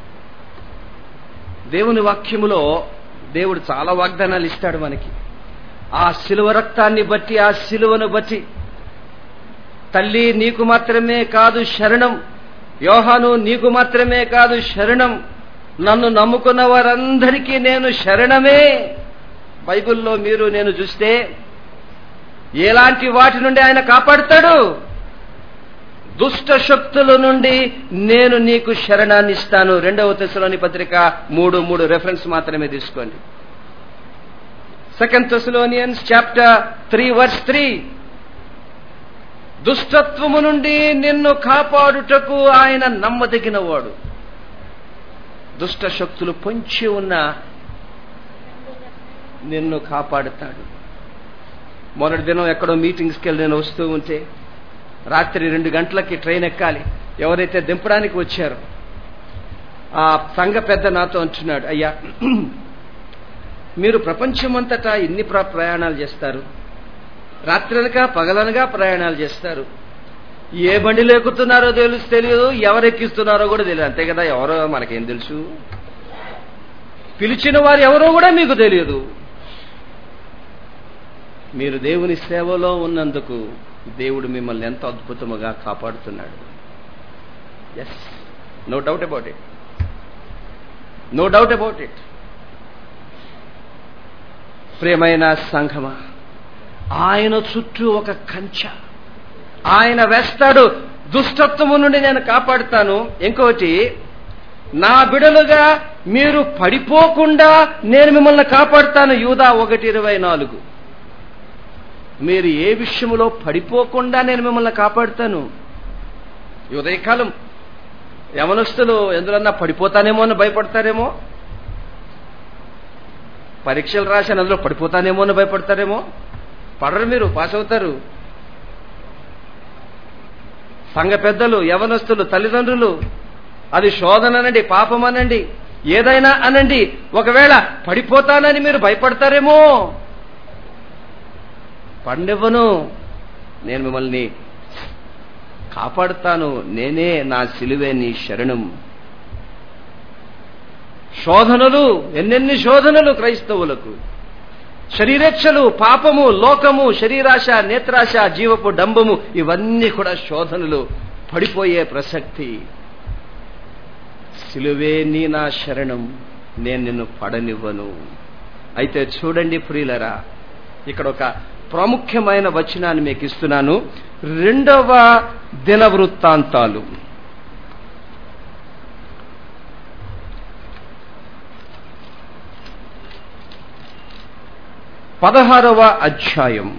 దేవుని వాక్యములో దేవుడు చాలా వాగ్దానాలు ఇస్తాడు మనకి. ఆ శిలువ రక్తాన్ని బట్టి, ఆ శిలువను బట్టి, తల్లి నీకు మాత్రమే కాదు శరణం, యోహాను నీకు మాత్రమే కాదు శరణం, నన్ను నమ్ముకున్న వారందరికీ నేను శరణమే. బైబిల్లో మీరు నేను చూస్తే ఎలాంటి వాటి నుండి ఆయన కాపాడుతాడు? దుష్ట శక్తుల నుండి నేను నీకు శరణాన్ని ఇస్తాను. రెండవ తెస్సలోని పత్రిక మూడు మూడు రెఫరెన్స్ మాత్రమే తీసుకోండి. Second Thessalonians chapter three verse three. దుష్టత్వము నుండి నిన్ను కాపాడుటకు ఆయన నమ్మదగినవాడు. దుష్ట శక్తులు పొంచి ఉన్న నిన్ను కాపాడుతాడు. మొన్నటి దినం ఎక్కడో మీటింగ్స్కి వెళ్ళి నేను వస్తూ ఉంటే రాత్రి రెండు గంటలకి ట్రైన్ ఎక్కాలి. ఎవరైతే దింపడానికి వచ్చారో ఆ సంఘ పెద్ద నాతో అంటున్నాడు, అయ్యా మీరు ప్రపంచమంతటా ఎన్ని ప్రయాణాలు చేస్తారు, రాత్రనగా పగలనగా ప్రయాణాలు చేస్తారు, ఏ బండిలో ఎక్కుతున్నారో తెలుసు తెలియదు, ఎవరెక్కిస్తున్నారో కూడా తెలియదు. అంతే కదా, ఎవరో మనకేం తెలుసు, పిలిచిన వారు ఎవరో కూడా మీకు తెలియదు. మీరు దేవుని సేవలో ఉన్నందుకు దేవుడు మిమ్మల్ని ఎంత అద్భుతముగా కాపాడుతున్నాడు. Yes, no doubt about it, no doubt about it. ప్రియమైన సంఘమా, ఆయన చుట్టూ ఒక కంచె ఆయన వేస్తాడు. దుష్టత్వము నుండి నేను కాపాడుతాను. ఇంకోటి, నా బిడలుగా మీరు పడిపోకుండా నేను మిమ్మల్ని కాపాడుతాను. యూదా ఒకటి ఇరవై నాలుగు. మీరు ఏ విషయంలో పడిపోకుండా నేను మిమ్మల్ని కాపాడుతాను. ఉదయకాలం యవనస్తులు ఎందులన్నా పడిపోతానేమో అని భయపడతారేమో, పరీక్షలు రాశాను అందులో పడిపోతానేమో అని భయపడతారేమో. పడరు, మీరు పాస్ అవుతారు. సంఘ పెద్దలు, యవనస్తులు, తల్లిదండ్రులు, అది శోధన అనండి, పాపం అనండి, ఏదైనా అనండి. ఒకవేళ పడిపోతానని మీరు భయపడతారేమో, పడినివ్వను, నేను మిమ్మల్ని కాపాడుతాను, నేనే, నా సిలువే నీ శరణం. శోధనలు, ఎన్నెన్ని శోధనలు క్రైస్తవులకు. శరీరేచ్ఛలు, పాపము, లోకము, శరీరాశ, నేత్రాశ, జీవపు డంబము, ఇవన్నీ కూడా శోధనలు. పడిపోయే ప్రసక్తి. సిలువే నీ నా శరణం, నేను నిన్ను పడనివ్వను. అయితే చూడండి ప్రియులరా, ఇక్కడ ఒక ప్రాముఖ్యమైన వచనాన్ని మీకు ఇస్తున్నాను. రెండవ దినవృత్తాంతాలు పదహారవ అధ్యాయం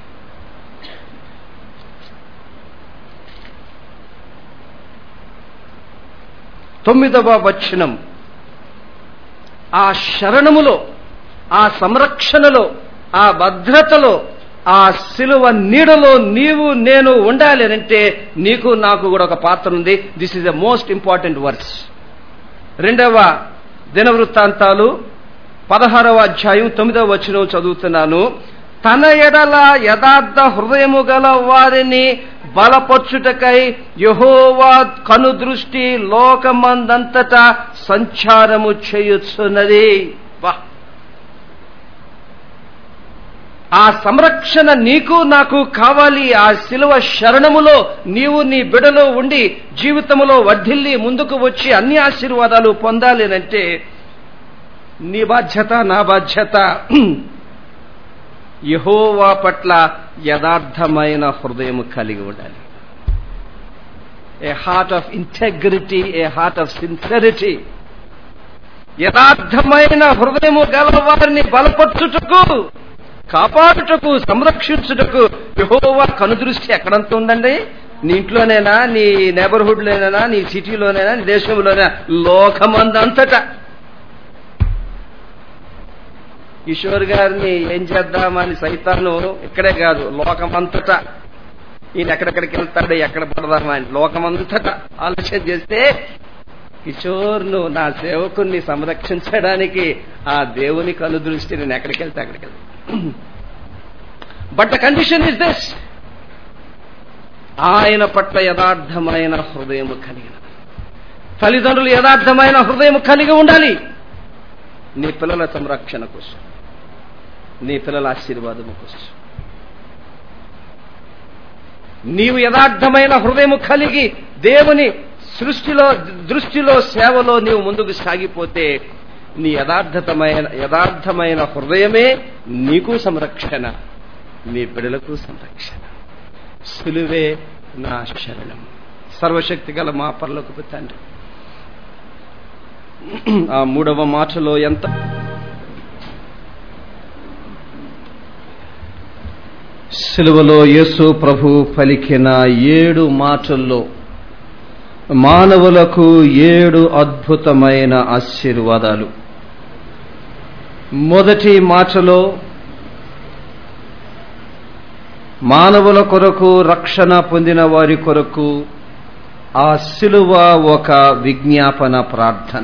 తొమ్మిదవ వచనం. ఆ శరణములో, ఆ సంరక్షణలో, ఆ భద్రతలో, ఆ సిలువ నీడలో నీవు నేను ఉండాలి అంటే నీకు నాకు కూడా ఒక పాత్ర ఉంది. This is the most important verse. రెండవ దినవృత్తాంతాలు పదహారవ అధ్యాయం తొమ్మిదవ వచనం చదువుతున్నాను. తన ఎడల యథార్థ హృదయము గల వారిని బలపర్చుటకై యెహోవా కనుదృష్టి లోకమందంతటా సంచారము చేయుచున్నది. వా, ఆ సంరక్షణ నీకు నాకు కావాలి. ఆ శిలువ శరణములో నీవు నీ బిడలో ఉండి జీవితంలో వర్ధిల్లి ముందుకు వచ్చి అన్ని ఆశీర్వాదాలు పొందాలి అంటే నీ బాధ్యత, నా బాధ్యత యెహోవా పట్ల యథార్థమైన హృదయం కలిగి ఉండాలి. A heart of integrity, a heart of sincerity. యథార్థమైన హృదయము గల వారిని బలపరచుటకు, కాపాడుటకు, సంరక్షించుటకు యెహోవా కనుదృష్టి ఎక్కడంత ఉందండి? నీ ఇంట్లోనేనా, నీ నేబర్హుడ్ లోనేనా, నీ సిటీలోనేనా, నీ దేశంలోనేనా? లోకమందంతటా. కిషోర్ గారిని ఏం చేద్దామని సైతాను ఇక్కడే కాదు, లోకమంతటా, ఈయన ఎక్కడెక్కడికి వెళ్తాడు, ఎక్కడ పడదామని లోకమంతటా ఆలోచన చేస్తే, కిషోర్ నువ్వు నా సేవకుని సంరక్షించడానికి ఆ దేవుని కనుదృష్టి నేను ఎక్కడికి వెళ్తే అక్కడికి వెళ్తా. But the condition is this, ఆయన పట్ల యథార్థమైన హృదయం కలిగిన తల్లిదండ్రులు యథార్థమైన హృదయం కలిగి ఉండాలి. నీ పిల్లల సంరక్షణ కోసం, నీ పిల్లల ఆశీర్వాదము కోసం నీవు యథార్థమైన హృదయం కలిగి దేవుని సృష్టిలో దృష్టిలో సేవలో నీవు ముందుకు సాగిపోతే నీ యథార్థమైన యథార్థమైన హృదయమే నీకు సంరక్షణ, నీ బిడ్డలకు సంరక్షణ. సిలువే నా శరణం. సర్వశక్తి గల మా పరలోకపు తండ్రి, ఆ మూడవ మాటలో ఎంత సిలువలో యేసు ప్రభు పలికిన ఏడు మాటల్లో మానవులకు ఏడు అద్భుతమైన ఆశీర్వాదాలు. మొదటి మాటలో మానవుల కొరకు, రక్షణ పొందిన వారి కొరకు ఆ సిలువ ఒక విజ్ఞాపన ప్రార్థన.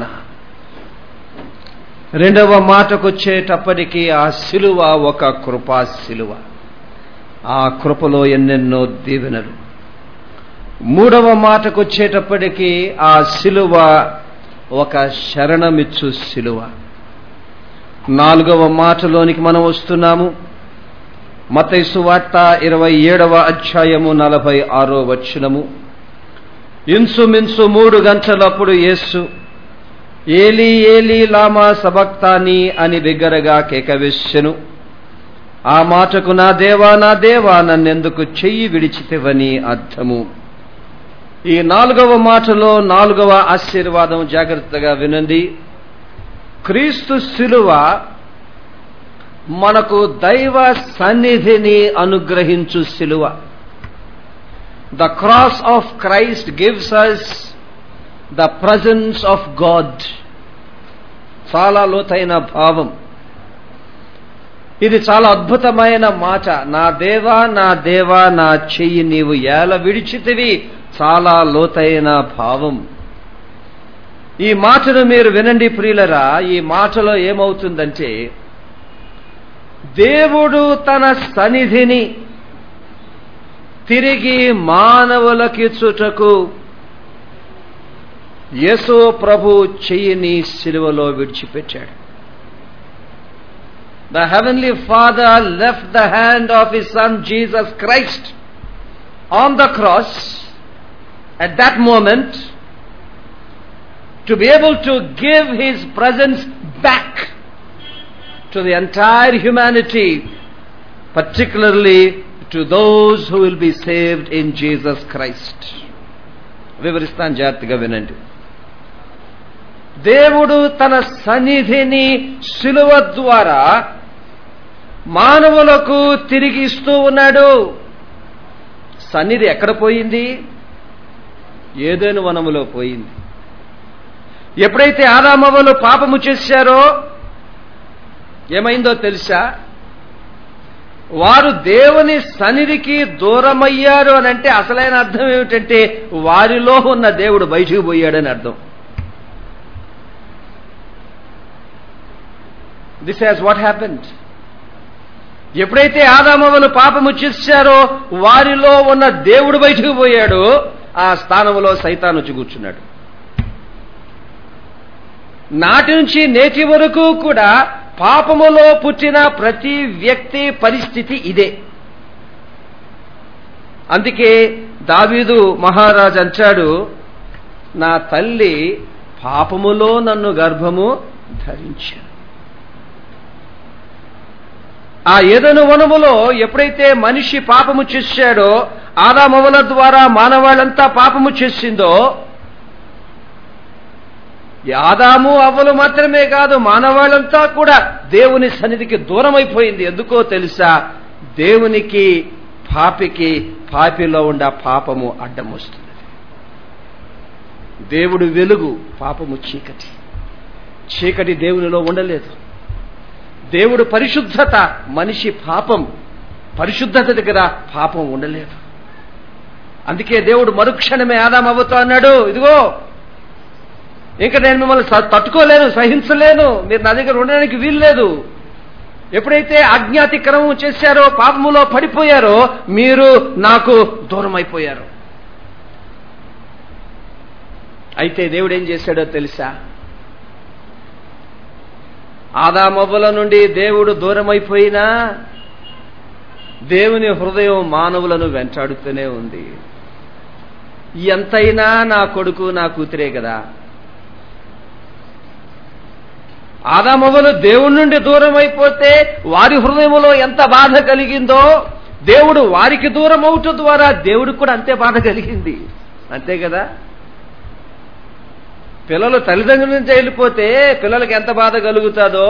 రెండవ మాటకొచ్చేటప్పటికీ ఆ సిలువ ఒక కృపా సిలువ, ఆ కృపలో ఎన్నెన్నో దీవెనలు. మూడవ మాటకొచ్చేటప్పటికీ ఆ సిలువ ఒక శరణమిచ్చు సిలువ. నాలుగవ మాటలోనికి మనం వస్తున్నాము. మత్తయి సువార్త ఇరవై ఏడవ అధ్యాయము నలభై ఆరో వచనము. ఇంచుమించు మూడు గంటలప్పుడు యేసు ఏలీ ఏలీ లామా సబక్తాని అని బిగ్గరగా కేకవేసెను. ఆ మాటకు నా దేవా నా దేవా నన్నెందుకు చెయ్యి విడిచితివని అర్థము. ఈ నాలుగవ మాటలో నాలుగవ ఆశీర్వాదం జాగ్రత్తగా వినండి. క్రీస్తు శిలువ మనకు దైవ సన్నిధిని అనుగ్రహించు శిలువ. The cross of Christ gives us the presence of God. చాలా లోతైన భావం ఇది, చాలా అద్భుతమైన మాట. నా దేవా నా దేవా నా చెయ్యి నీవు ఏల విడిచితివి. చాలా లోతైన భావం. ఈ మాటను మీరు వినండి ప్రియులరా. ఈ మాటలో ఏమవుతుందంటే, దేవుడు తన సన్నిధిని తిరిగి మానవులకిచ్చుటకు యేసు ప్రభు చెయ్యిని సిలువలో విడిచిపెట్టాడు. The Heavenly Father left the hand of His Son Jesus Christ on the cross at that moment to be able to give His presence back to the entire humanity, particularly to those who will be saved in Jesus Christ. వివరిస్తాను, జాగ్రత్తగా వినండి. దేవుడు తన సన్నిధిని శిలువ ద్వారా మానవులకు తిరిగి ఇస్తూ ఉన్నాడు. సన్నిధి ఎక్కడ పోయింది? ఏదెను వనములో పోయింది. ఎప్పుడైతే ఆదామవ్వలు పాపము చేశారో ఏమైందో తెలుసా? వారు దేవుని సన్నిధికి దూరమయ్యారు అని అంటే అసలైన అర్థం ఏమిటంటే వారిలో ఉన్న దేవుడు బయటికి పోయాడని అర్థం. This has what happened. ఎప్పుడైతే ఆదామవ్వలు పాపము చేశారో వారిలో ఉన్న దేవుడు బయటికి పోయాడు, ఆ స్థానంలో సైతాను వచ్చి కూర్చున్నాడు. నాటి నుంచి నేటి వరకు కూడా పాపములో పుట్టిన ప్రతి వ్యక్తి పరిస్థితి ఇదే. అందుకే దావీదు మహారాజు అంటాడు, నా తల్లి పాపములో నన్ను గర్భము ధరించాడు. ఆ ఏదెను వనములో ఎప్పుడైతే మనిషి పాపము చేశాడో, ఆదామవ్వల ద్వారా మానవాళ్ళంతా పాపము చేసిందో, ఆదాము అవ్వలు మాత్రమే కాదు మానవాళ్ళంతా కూడా దేవుని సన్నిధికి దూరం అయిపోయింది. ఎందుకో తెలుసా? దేవునికి పాపికి పాపిలో ఉండ పాపము అడ్డం వస్తుంది. దేవుడు వెలుగు, పాపము చీకటి. చీకటి దేవునిలో ఉండలేదు. దేవుడు పరిశుద్ధత, మనిషి పాపం. పరిశుద్ధత దగ్గర పాపం ఉండలేదు. అందుకే దేవుడు మరుక్షణమే ఆదామవ్వతో అన్నాడు, ఇదిగో ఇంకా నేను మిమ్మల్ని తట్టుకోలేను, సహించలేను, మీరు నా దగ్గర ఉండడానికి వీల్లేదు. ఎప్పుడైతే అజ్ఞాతిక్రమం చేశారో, పాపములో పడిపోయారో, మీరు నాకు దూరం అయిపోయారు. అయితే దేవుడు ఏం చేశాడో తెలుసా? ఆదామవ్వల నుండి దేవుడు దూరం అయిపోయినా దేవుని హృదయం మానవులను వెంటాడుతూనే ఉంది. ఎంతైనా నా కొడుకు నా కూతురే కదా. ఆదామవ్వలు దేవుడి నుండి దూరం అయిపోతే వారి హృదయంలో ఎంత బాధ కలిగిందో, దేవుడు వారికి దూరం అవటం ద్వారా దేవుడికి కూడా అంతే బాధ కలిగింది. అంతే కదా. పిల్లలు తల్లిదండ్రుల నుంచి వెళ్ళిపోతే పిల్లలకి ఎంత బాధ కలుగుతుందో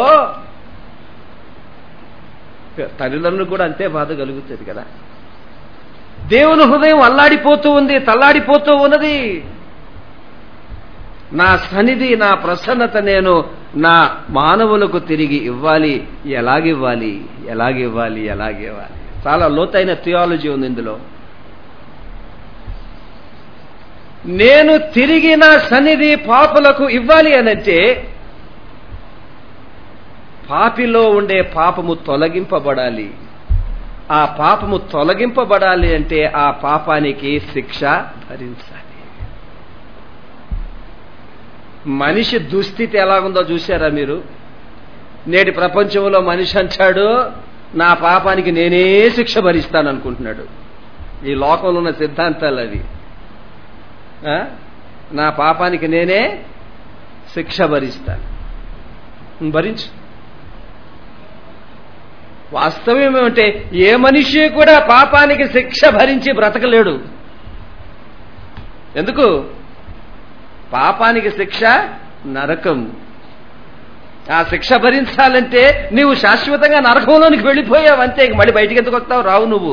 తల్లిదండ్రులకు కూడా అంతే బాధ కలుగుతుంది కదా. దేవుని హృదయం అల్లాడిపోతూ ఉంది, తల్లాడిపోతూ ఉన్నది. నా సన్నిధి, నా ప్రసన్నత నేను నా మానవులకు తిరిగి ఇవ్వాలి. ఎలాగివ్వాలి ఎలాగివ్వాలి ఎలాగివ్వాలి చాలా లోతైన థియాలజీ ఉంది ఇందులో. నేను తిరిగి నా సన్నిధి పాపులకు ఇవ్వాలి అనంటే పాపిలో ఉండే పాపము తొలగింపబడాలి. ఆ పాపము తొలగింపబడాలి అంటే ఆ పాపానికి శిక్ష భరించాలి. మనిషి దుస్థితి ఎలాగుందో చూశారా మీరు? నేటి ప్రపంచంలో మనిషి అంటాడు, నా పాపానికి నేనే శిక్ష భరిస్తాను అనుకుంటున్నాడు. ఈ లోకంలో ఉన్న సిద్ధాంతాలు అవి. నా పాపానికి నేనే శిక్ష భరిస్తాను. భరించు. వాస్తవం ఏమంటే ఏ మనిషి కూడా పాపానికి శిక్ష భరించి బ్రతకలేడు. ఎందుకు? పాపానికి శిక్ష నరకం. ఆ శిక్ష భరించాలంటే నీవు శాశ్వతంగా నరకంలోనికి వెళ్ళిపోయావు అంతే. మళ్ళీ బయటికి ఎందుకు వస్తావు? రావు నువ్వు.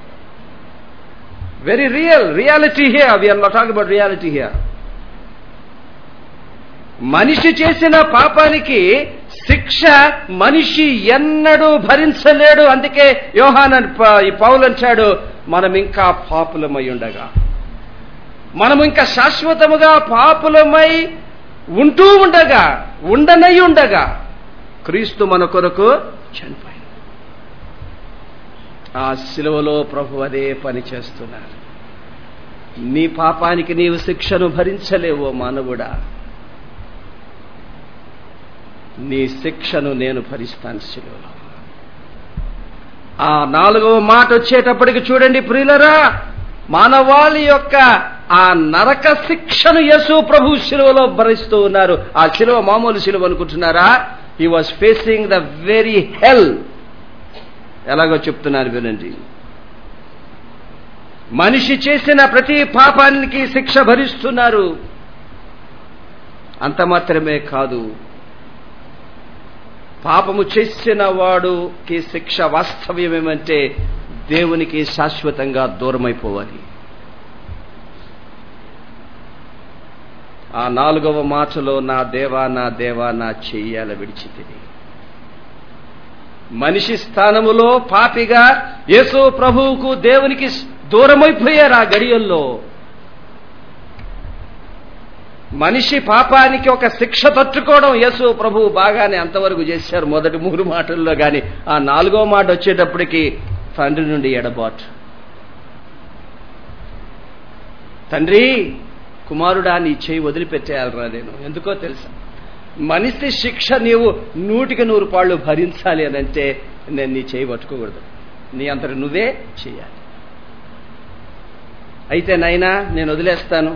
Very real reality here. We are not talking about reality here. మనిషి చేసిన పాపానికి శిక్ష మనిషి ఎన్నడూ భరించలేడు. అందుకే యోహాను పౌలు అంటాడు, మనం ఇంకా పాపులమై ఉండగా, మనం ఇంకా శాశ్వతముగా పాపులమై ఉంటూ ఉండగా, ఉండనై ఉండగా క్రీస్తు మన కొరకు చనిపోయాడు. ఆ శిలువలో ప్రభు అదే పని చేస్తున్నారు. నీ పాపానికి నీవు శిక్షను భరించలేవో మానవుడా, నీ శిక్షను నేను భరిస్తాను శిలువలో. ఆ నాలుగవ మాట వచ్చేటప్పటికి చూడండి ప్రియులరా, మానవాళి యొక్క ఆ నరక శిక్షను యేసు ప్రభు శిలువలో భరిస్తూ ఉన్నారు. ఆ శిలువ మామూలు శిలువ అనుకుంటున్నారా? He was facing the very hell. ఎలాగో చెప్తున్నారు వినండి. మనిషి చేసిన ప్రతి పాపానికి శిక్ష భరిస్తున్నారు. అంత మాత్రమే కాదు, పాపము చేసిన వాడుకి శిక్ష వాస్తవ్యమేమంటే దేవునికి శాశ్వతంగా దూరమైపోవాలి. ఆ నాలుగవ మాటలో నా దేవా నా దేవా నా చెయ్యాల విడిచితిని. మనిషి స్థానములో పాపిగా యేసు ప్రభువుకు దేవునికి దూరమైపోయారు. ఆ గడియల్లో మనిషి పాపానికి ఒక శిక్ష తట్టుకోవడం యేసు ప్రభువు బాగానే అంతవరకు చేశారు మొదటి మూడు మాటల్లో. కానీ ఆ నాలుగో మాట వచ్చేటప్పటికి తండ్రి నుండి ఎడబాటు. తండ్రి, కుమారుడా నీ చేయి వదిలిపెట్టేయాలరా నేను. ఎందుకో తెలుసా, మనిషి శిక్ష నీవు నూటికి నూరు పాళ్ళు భరించాలి అని అంటే నేను నీ చేయి పట్టుకోకూడదు, నీ అంతటి నువ్వే చేయాలి. అయితే నైనా నేను వదిలేస్తాను,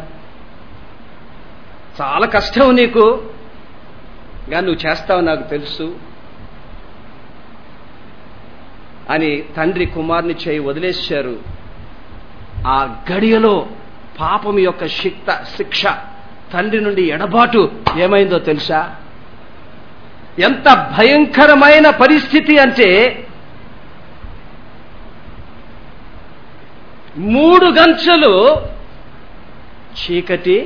చాలా కష్టం నీకు, కానీ నువ్వు చేస్తావు నాకు తెలుసు అని తండ్రి కుమారుని చేయి వదిలేశారు. ఆ గడియలో పాపం యొక్క శిక్ష శిక్ష తండ్రి నుండి ఎడబాటు ఏమైందో తెలుసా? ఎంత భయంకరమైన పరిస్థితి అంటే మూడు గంటలు చీకటి,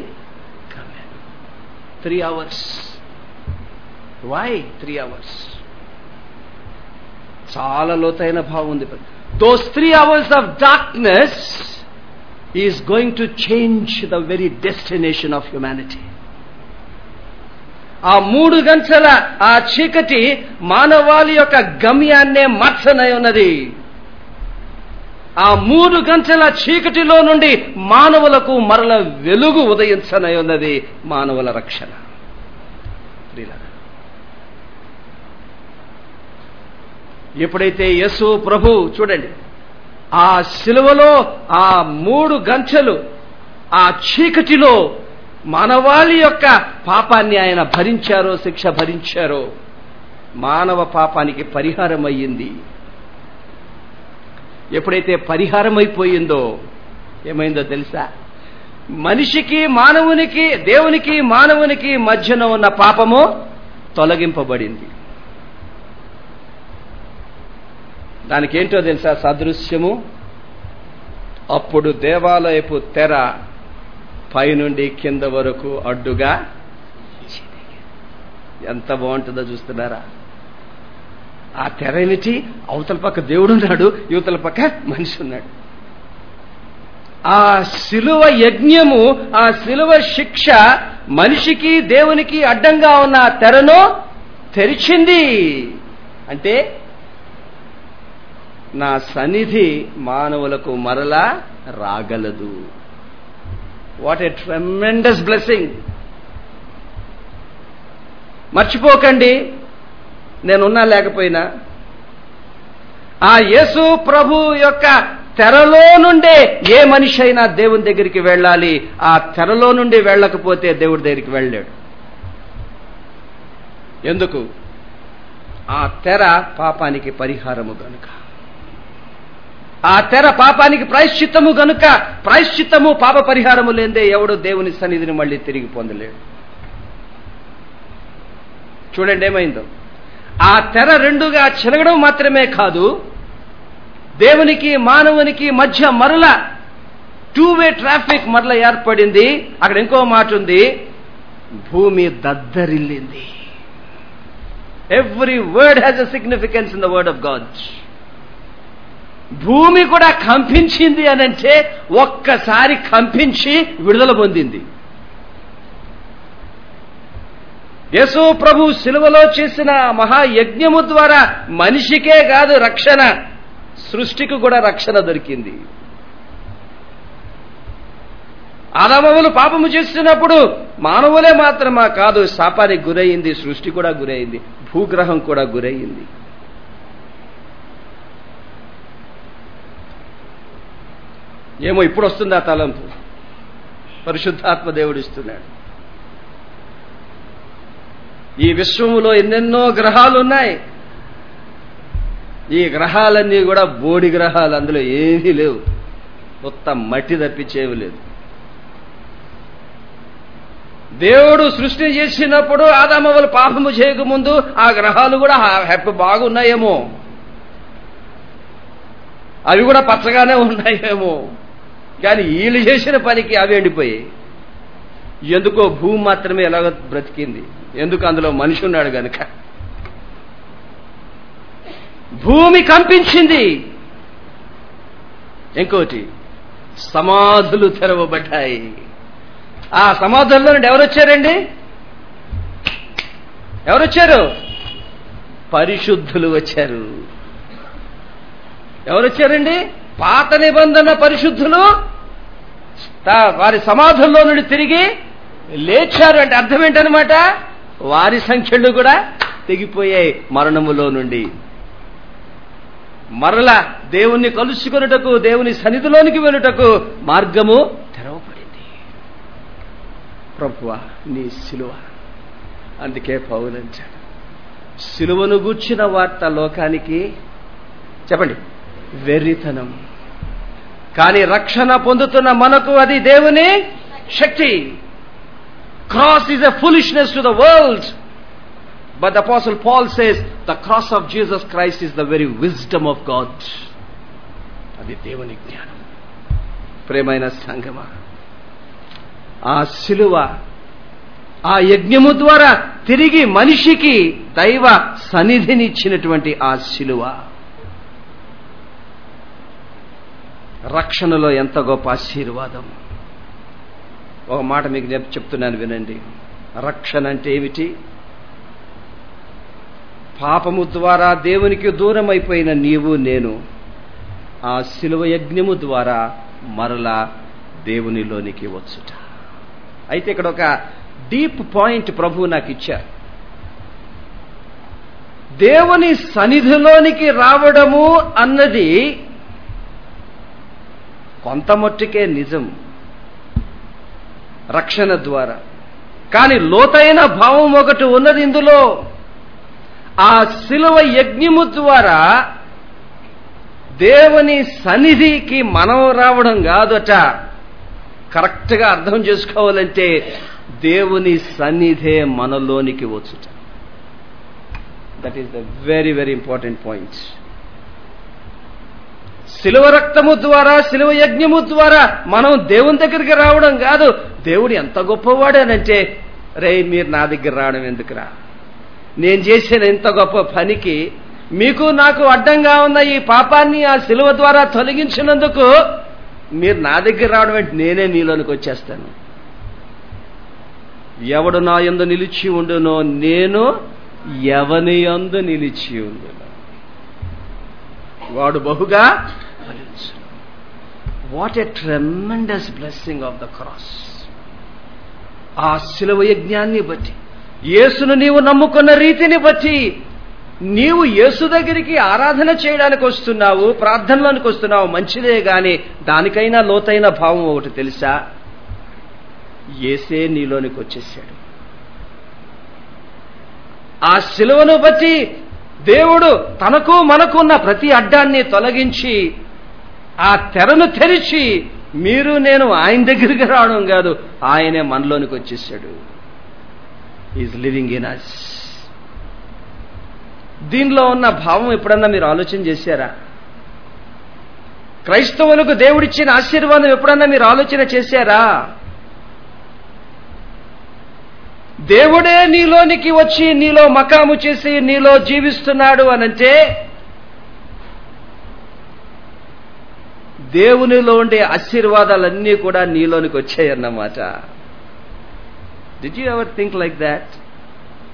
three hours. Why three hours? చాలా లోతైన భావం ఉంది. Those three hours of darkness is going to change the very destination of humanity. ఆ మూడు గంటల ఆ చీకటి మానవాళి యొక్క గమ్యాన్నే మార్చనై ఉన్నది. ఆ మూడు గంటల చీకటిలో నుండి మానవులకు మరల వెలుగు ఉదయించనై ఉన్నది, మానవుల రక్షణ. ఎప్పుడైతే యేసు ప్రభు చూడండి ఆ శిలువలో ఆ మూడు గంటలు ఆ చీకటిలో మానవాళి యొక్క పాపాన్ని ఆయన భరించారో, శిక్ష భరించారో, మానవ పాపానికి పరిహారం అయ్యింది. ఎప్పుడైతే పరిహారం అయిపోయిందో ఏమైందో తెలుసా? మనిషికి మానవునికి, దేవునికి మానవునికి మధ్యన ఉన్న పాపము తొలగింపబడింది. దానికి ఏంటో తెలుసా సాదృశ్యము? అప్పుడు దేవాలయపు తెర పైనుండి కింద వరకు అడ్డుగా. ఎంత బాగుంటుందో చూస్తున్నారా? ఆ తెర ఏమిటి? అవతల పక్క దేవుడు ఉన్నాడు, యువతల పక్క మనిషి ఉన్నాడు. ఆ శిలువ యజ్ఞము, ఆ శిలువ శిక్ష మనిషికి దేవునికి అడ్డంగా ఉన్న తెరను తెరిచింది. అంటే నా సన్నిధి మానవులకు మరలా రాగలదు. What a tremendous blessing! మర్చిపోకండి, నేనున్నా లేకపోయినా ఆ యేసు ప్రభు యొక్క తెరలో నుండే ఏ మనిషి అయినా దేవుని దగ్గరికి వెళ్ళాలి. ఆ తెరలో నుండి వెళ్ళకపోతే దేవుడి దగ్గరికి వెళ్ళాడు. ఎందుకు? ఆ తెర పాపానికి పరిహారము గనుక. ఆ తెర పాపానికి ప్రాయశ్చిత్తము గనుక. ప్రాయశ్చిత్తము పాప పరిహారము లేదే ఎవడు దేవుని సన్నిధిని మళ్ళీ తిరిగి పొందలేడు. చూడండి ఏమైందో. ఆ తెర రెండుగా చెరగడం మాత్రమే కాదు, దేవునికి మానవునికి మధ్య మరల టూ వే ట్రాఫిక్ మరల ఏర్పడింది. అక్కడ ఇంకో మాట ఉంది, భూమి దద్దరిల్లింది. Every word has a significance in the word of God. భూమి కూడా కంపించింది అనంటే ఒక్కసారి కంపించి విడుదల పొందింది. యేసు ప్రభు శిలువలో చేసిన మహాయజ్ఞము ద్వారా మనిషికే కాదు రక్షణ, సృష్టికి కూడా రక్షణ దొరికింది. ఆదామవులు పాపము చేస్తున్నప్పుడు మానవులే మాత్రమా కాదు, శాపానికి గురయింది, సృష్టి కూడా గురయింది, భూగ్రహం కూడా గురయింది. ఏమో ఇప్పుడు వస్తుంది ఆ తలంపు, పరిశుద్ధాత్మ దేవుడు ఇస్తున్నాడు. ఈ విశ్వములో ఎన్నెన్నో గ్రహాలు ఉన్నాయి. ఈ గ్రహాలన్నీ కూడా బోడి గ్రహాలు, అందులో ఏమీ లేవు, మొత్తం మట్టి తప్పించేవి లేదు. దేవుడు సృష్టి చేసినప్పుడు ఆదామవులు పాపము చేయకముందు ఆ గ్రహాలు కూడా హ్యాపీ బాగున్నాయేమో, అవి కూడా పచ్చగానే ఉన్నాయేమో, కానీ వీళ్ళు చేసిన పనికి అవి ఎండిపోయాయి. ఎందుకో భూమి మాత్రమే ఎలాగ బ్రతికింది, ఎందుకు అందులో మనిషి ఉన్నాడు గనుక. భూమి కంపించింది. ఇంకోటి, సమాధులు తెరవబడ్డాయి. ఆ సమాధుల్లో నుండి ఎవరొచ్చారండి? ఎవరొచ్చారు? పరిశుద్ధులు వచ్చారు. ఎవరొచ్చారండి? పాత నిబంధన పరిశుద్ధులు వారి సమాధుల్లో నుండి తిరిగి లేచారు. అంటే అర్థం ఏంటనమాట? వారి సంఖ్యలు కూడా తెగిపోయాయి మరణములో నుండి. మరలా దేవుణ్ణి కలుసుకొనుటకు, దేవుని సన్నిధిలోనికి వెళ్ళుటకు మార్గము తెరవబడింది. ప్రభువా నీ సిలువ. అందుకే పౌలంటాడు, సిలువను గూర్చిన వార్త లోకానికి చెప్పండి వెర్రితనం, కానీ రక్షణ పొందుతున్న మనకు అది దేవుని శక్తి. Cross is a foolishness to the world, but the Apostle Paul says the cross of Jesus Christ is the very wisdom of God. అది దేవుని జ్ఞానం. ప్రేమైన సంగమా, ఆ సిలువ, ఆ యజ్ఞము ద్వారా తిరిగి మనిషికి దైవ సన్నిధినిచ్చినటువంటి ఆ సిలువ రక్షణలో ఎంత గొప్ప ఆశీర్వాదం. ఒక మాట మీకు చెప్తున్నాను వినండి. రక్షణ అంటే ఏమిటి? పాపము ద్వారా దేవునికి దూరం అయిపోయిన నీవు నేను ఆ శిలువ యజ్ఞము ద్వారా మరలా దేవునిలోనికి వచ్చుట. అయితే ఇక్కడ ఒక డీప్ పాయింట్ ప్రభువు నాకు ఇచ్చారు. దేవుని సన్నిధిలోనికి రావడము అన్నది కొంత మట్టుకే నిజం రక్షణ ద్వారా, కానీ లోతైన భావం ఒకటి ఉన్నది ఇందులో. ఆ శిలువ యజ్ఞము ద్వారా దేవుని సన్నిధికి మనం రావడం కాదట. కరెక్ట్గా అర్థం చేసుకోవాలంటే దేవుని సన్నిధే మనలోనికి వచ్చుట. That is the very very important point. శిలువ రక్తము ద్వారా, శిలువ యజ్ఞము ద్వారా మనం దేవుని దగ్గరికి రావడం కాదు. దేవుడు ఎంత గొప్పవాడేనంటే, రే మీరు నా దగ్గర రావడం ఎందుకురా, నేను చేసిన ఇంత గొప్ప పనికి మీకు నాకు అడ్డంగా ఉన్న ఈ పాపాన్ని ఆ శిలువ ద్వారా తొలగించినందుకు మీరు నా దగ్గర రావడం అంటే నేనే మీలోనికి వచ్చేస్తాను. ఎవడు నా యందు నిలిచి ఉండునో నేను ఎవని యందు నిలిచి ఉండును వాడు బహుగా ఫలించును. What a tremendous blessing of the cross. ఆ శిలువ యజ్ఞాన్ని బట్టి, యేసును నీవు నమ్ముకున్న రీతిని బట్టి, నీవు యేసు దగ్గరికి ఆరాధన చేయడానికి వస్తున్నావు, ప్రార్థనలోనికి వస్తున్నావు, మంచిదే. గాని దానికైనా లోతైన భావం ఒకటి తెలుసా? యేసే నీలోనికి వచ్చేసాడు. ఆ శిలువను బట్టి దేవుడు తనకు మనకున్న ప్రతి అడ్డాన్ని తొలగించి ఆ తెరను తెరిచి మీరు నేను ఆయన దగ్గరికి రావడం కాదు, ఆయనే మనలోనికి వచ్చేసాడు. Is living in us. దీనిలో ఉన్న భావం ఎప్పుడన్నా మీరు ఆలోచన చేశారా? క్రైస్తవులకు దేవుడిచ్చిన ఆశీర్వాదం ఎప్పుడన్నా మీరు ఆలోచన చేశారా? దేవుడే నీలోనికి వచ్చి నీలో మకాము చేసి నీలో జీవిస్తున్నాడు అనంటే దేవునిలో ఉండే ఆశీర్వాదాలన్నీ కూడా నీలోనికి వచ్చాయన్నమాట. Did you ever think like that?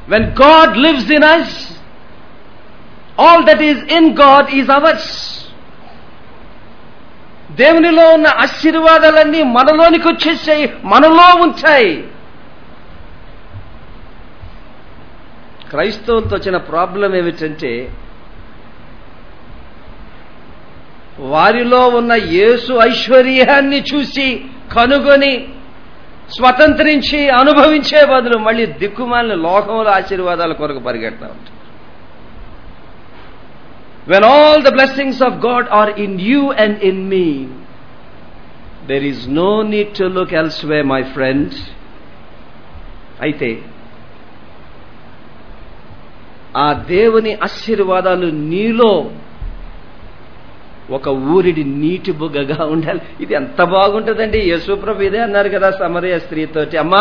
When God lives in us, all that is in God is ours. దేవునిలో ఉన్న ఆశీర్వాదాలన్నీ మనలోనికి వచ్చేసాయి, మనలో ఉంటాయి. క్రైస్తవులతో వచ్చిన ప్రాబ్లం ఏమిటంటే, వారిలో ఉన్న యేసు ఐశ్వర్యాన్ని చూసి కనుగొని స్వతంత్రించి అనుభవించే బదులు మళ్ళీ దిక్కుమాలిన లోకంలో ఆశీర్వాదాల కొరకు పరిగెడతా ఉంటారు. When all the blessings of God are in you and in me, there is no need to look elsewhere, my friend. అయితే ఆ దేవుని ఆశీర్వాదాలు నీలో ఒక ఊరిడి నీటి బుగ్గగా ఉండాలి. ఇది ఎంత బాగుంటుందండి. యేసుప్రభు ఇదే అన్నారు కదా సమరయ స్త్రీతోటి, అమ్మా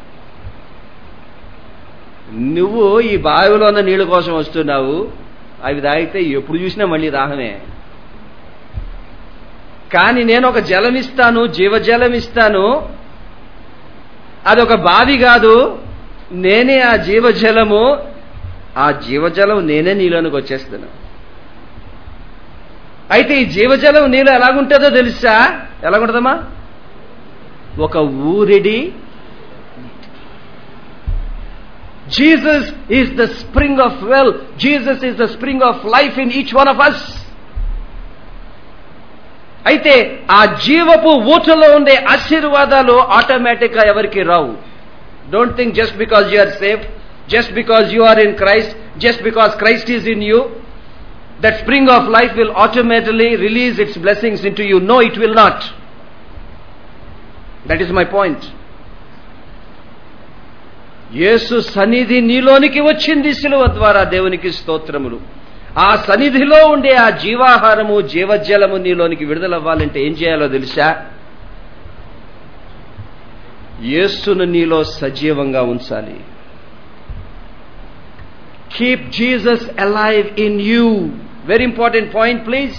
నువ్వు ఈ బావిలో ఉన్న నీళ్ళ కోసం వస్తున్నావు, అవి తాగితే ఎప్పుడు చూసినా మళ్ళీ దాహమే. కానీ నేను ఒక జలం ఇస్తాను, జీవజలం ఇస్తాను. అదొక బావి కాదు, నేనే ఆ జీవజలము. ఆ జీవజలం నేనే నీలోనికి వచ్చేస్తాను. అయితే ఈ జీవజలం నీలో ఎలాగుంటుందో తెలుసా? ఎలాగుంటుందమ్మా? ఒక ఊరిడి. Jesus is the spring of wealth. Jesus is the spring of life in each one of us. అయితే ఆ జీవపు ఊటలో ఉండే ఆశీర్వాదాలు ఆటోమేటిక్ గా ఎవరికి రావు. Don't think just because you are safe, just because you are in Christ, just because Christ is in you, that spring of life will automatically release its blessings into you. No, it will not. That is my point. Yesu సన్నిధి నీలోనికి వచ్చింది శిలువ ద్వారా. దేవునికి స్తోత్రములు. ఆ సన్నిధిలో ఉండే ఆ జీవాహారము, జీవజలము నీలోనికి విడుదలవ్వాలంటే ఏం చేయాలో తెలుసా? యేసును నీలో సజీవంగా ఉంచాలి. Keep Jesus alive in you. Very important point, please.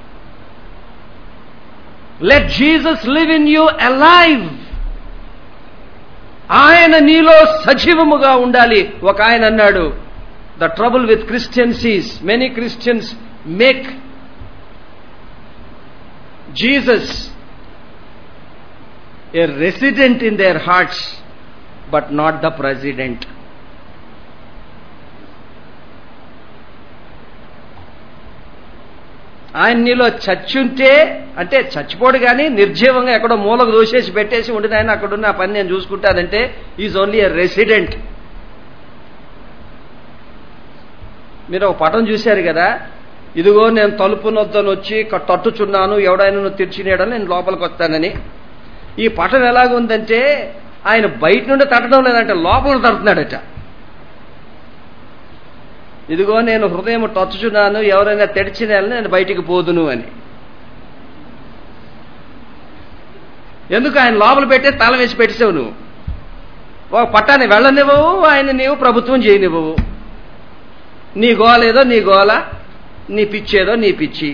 Let Jesus live in you alive. ఆయన నీలో సజీవముగా ఉండాలి. ఒక ఆయన అన్నాడు, the trouble with Christians is many Christians make Jesus a resident in their hearts but not the president. ఆయన నీలో చచ్చుంటే, అంటే చచ్చిపోడు కానీ నిర్జీవంగా ఎక్కడో మూలకు దోసేసి పెట్టేసి ఉండిన ఆయన అక్కడున్న ఆ పని నేను చూసుకుంటానంటే ఈజ్ ఓన్లీ ఎ రెసిడెంట్. మీరు ఒక పటం చూశారు కదా, ఇదిగో నేను తలుపు నొద్దని వచ్చి తట్టుచున్నాను, ఎవడైనా నువ్వు తెరిచినేయడం నేను లోపలికి వస్తానని. ఈ పటం ఎలాగుందంటే ఆయన బయట నుండి తట్టడం లేదంటే లోపల తడుతున్నాడట. ఇదిగో నేను హృదయం టచ్చుచున్నాను, ఎవరైనా తెడిచిన నేను బయటికి పోదును అని. ఎందుకు? ఆయన లోపల పెట్టే తాళం వేసి పెట్టేసావు నువ్వు. ఒక పట్టాన్ని వెళ్ళనివ్వవు, ఆయన నీవు ప్రభుత్వం చేయనివ్వవు. నీ గోలేదో నీ గోల, నీ పిచ్చేదో నీ పిచ్చి.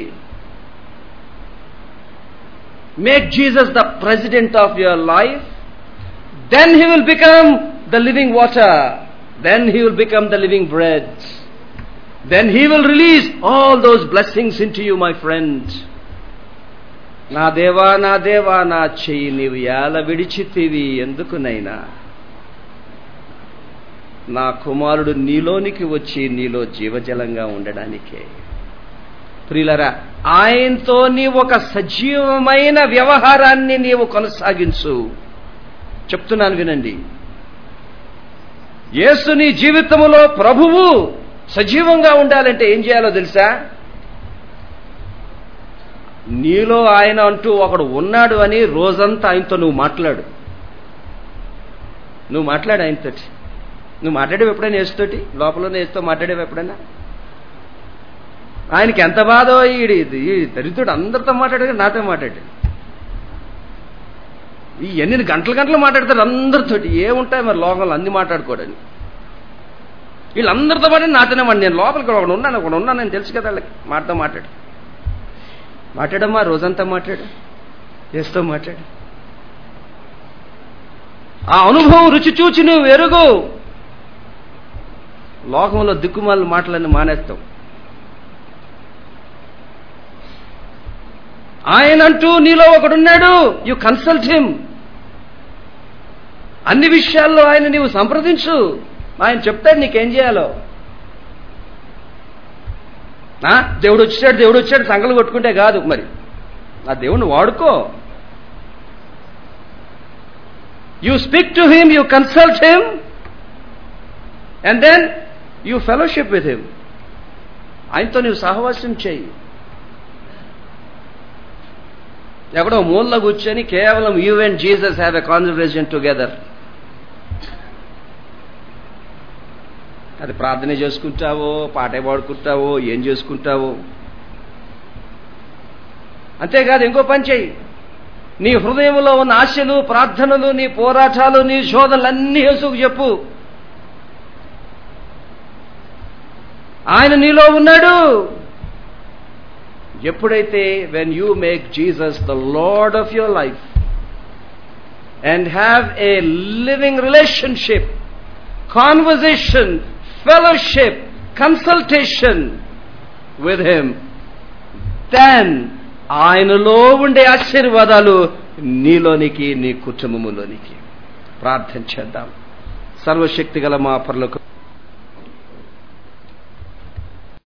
Make Jesus the president of your life, then he will become the living water, then he will become the living bread. Then he will release all those blessings into you, my friend. నా దేవా నా దేవా నా చెయ్యి నీవు ఎలా విడిచితివి ఎందుకునైనా? నా కుమారుడు నీలోనికి వచ్చి నీలో జీవజలంగా ఉండడానికే. ప్రియులరా, ఆయనతో నీవు ఒక సజీవమైన వ్యవహారాన్ని నీవు కొనసాగించు. చెప్తున్నాను వినండి. యేసు నీ జీవితంలో ప్రభువు సజీవంగా ఉండాలంటే ఏం చేయాలో తెలుసా? నీలో ఆయన అంటూ ఒకడు ఉన్నాడు అని రోజంతా ఆయనతో నువ్వు మాట్లాడు. నువ్వు మాట్లాడు ఆయనతోటి. నువ్వు మాట్లాడేవి ఎప్పుడైనా యేసుతోటి? లోపల యేసుతో మాట్లాడేవి ఎప్పుడైనా? ఆయనకి ఎంత బాధో ఈడి ఈ దరిద్రుడు అందరితో మాట్లాడాడు, నాతో మాట్లాడాడు. ఈ ఎన్ని గంటలు గంటలు మాట్లాడతాడు అందరితోటి. ఏముంటాయి మరి లోకంలో అన్ని మాట్లాడుకోవడానికి. వీళ్ళందరితో పాటు నాతోనే వాడు. నేను లోపలికి ఒకడు ఉన్నాను ఒకడు ఉన్నాను నేను తెలుసు కదా వాళ్ళకి. మాటతో మాట్లాడు మాట్లాడమ్మా రోజంతా మాట్లాడు, యేసుతో మాట్లాడు. ఆ అనుభవం రుచి చూచి నువ్వు ఎరుగు. లోకంలో దిక్కుమాల మాటలన్నీ మానేస్తాం. ఆయనంటూ నీలో ఒకడున్నాడు. You consult him. అన్ని విషయాల్లో ఆయన నీవు సంప్రదించు. ఆయన చెప్తాడు నీకేం చేయాలో. దేవుడు వచ్చాడు దేవుడు వచ్చాడు సంకలు కొట్టుకుంటే కాదు. మరి ఆ దేవుణ్ణి వాడుకో. You speak to him, you consult him, and then you fellowship with him. ఆయనతో నీవు సహవాసం చేయి. ఎక్కడో మూలలో కూర్చొని కేవలం you and Jesus have a conversation together. అది ప్రార్థన చేసుకుంటావో, పాటే పాడుకుంటావో, ఏం చేసుకుంటావో. అంతేకాదు ఇంకో పని చెయ్యి. నీ హృదయంలో ఉన్న ఆశలు, ప్రార్థనలు, నీ పోరాటాలు, నీ శోధనలన్నీ యేసుకు చెప్పు. ఆయన నీలో ఉన్నాడు. ఎప్పుడైతే when you make Jesus the lord of your life and have a living relationship, conversation, fellowship, consultation with him, then ఆయనలో ఉండే ఆశీర్వాదాలు నీలోనికి, నీ కుటుంబములోనికి. ప్రార్థన చేద్దాం. సర్వశక్తి గల మా పరలోక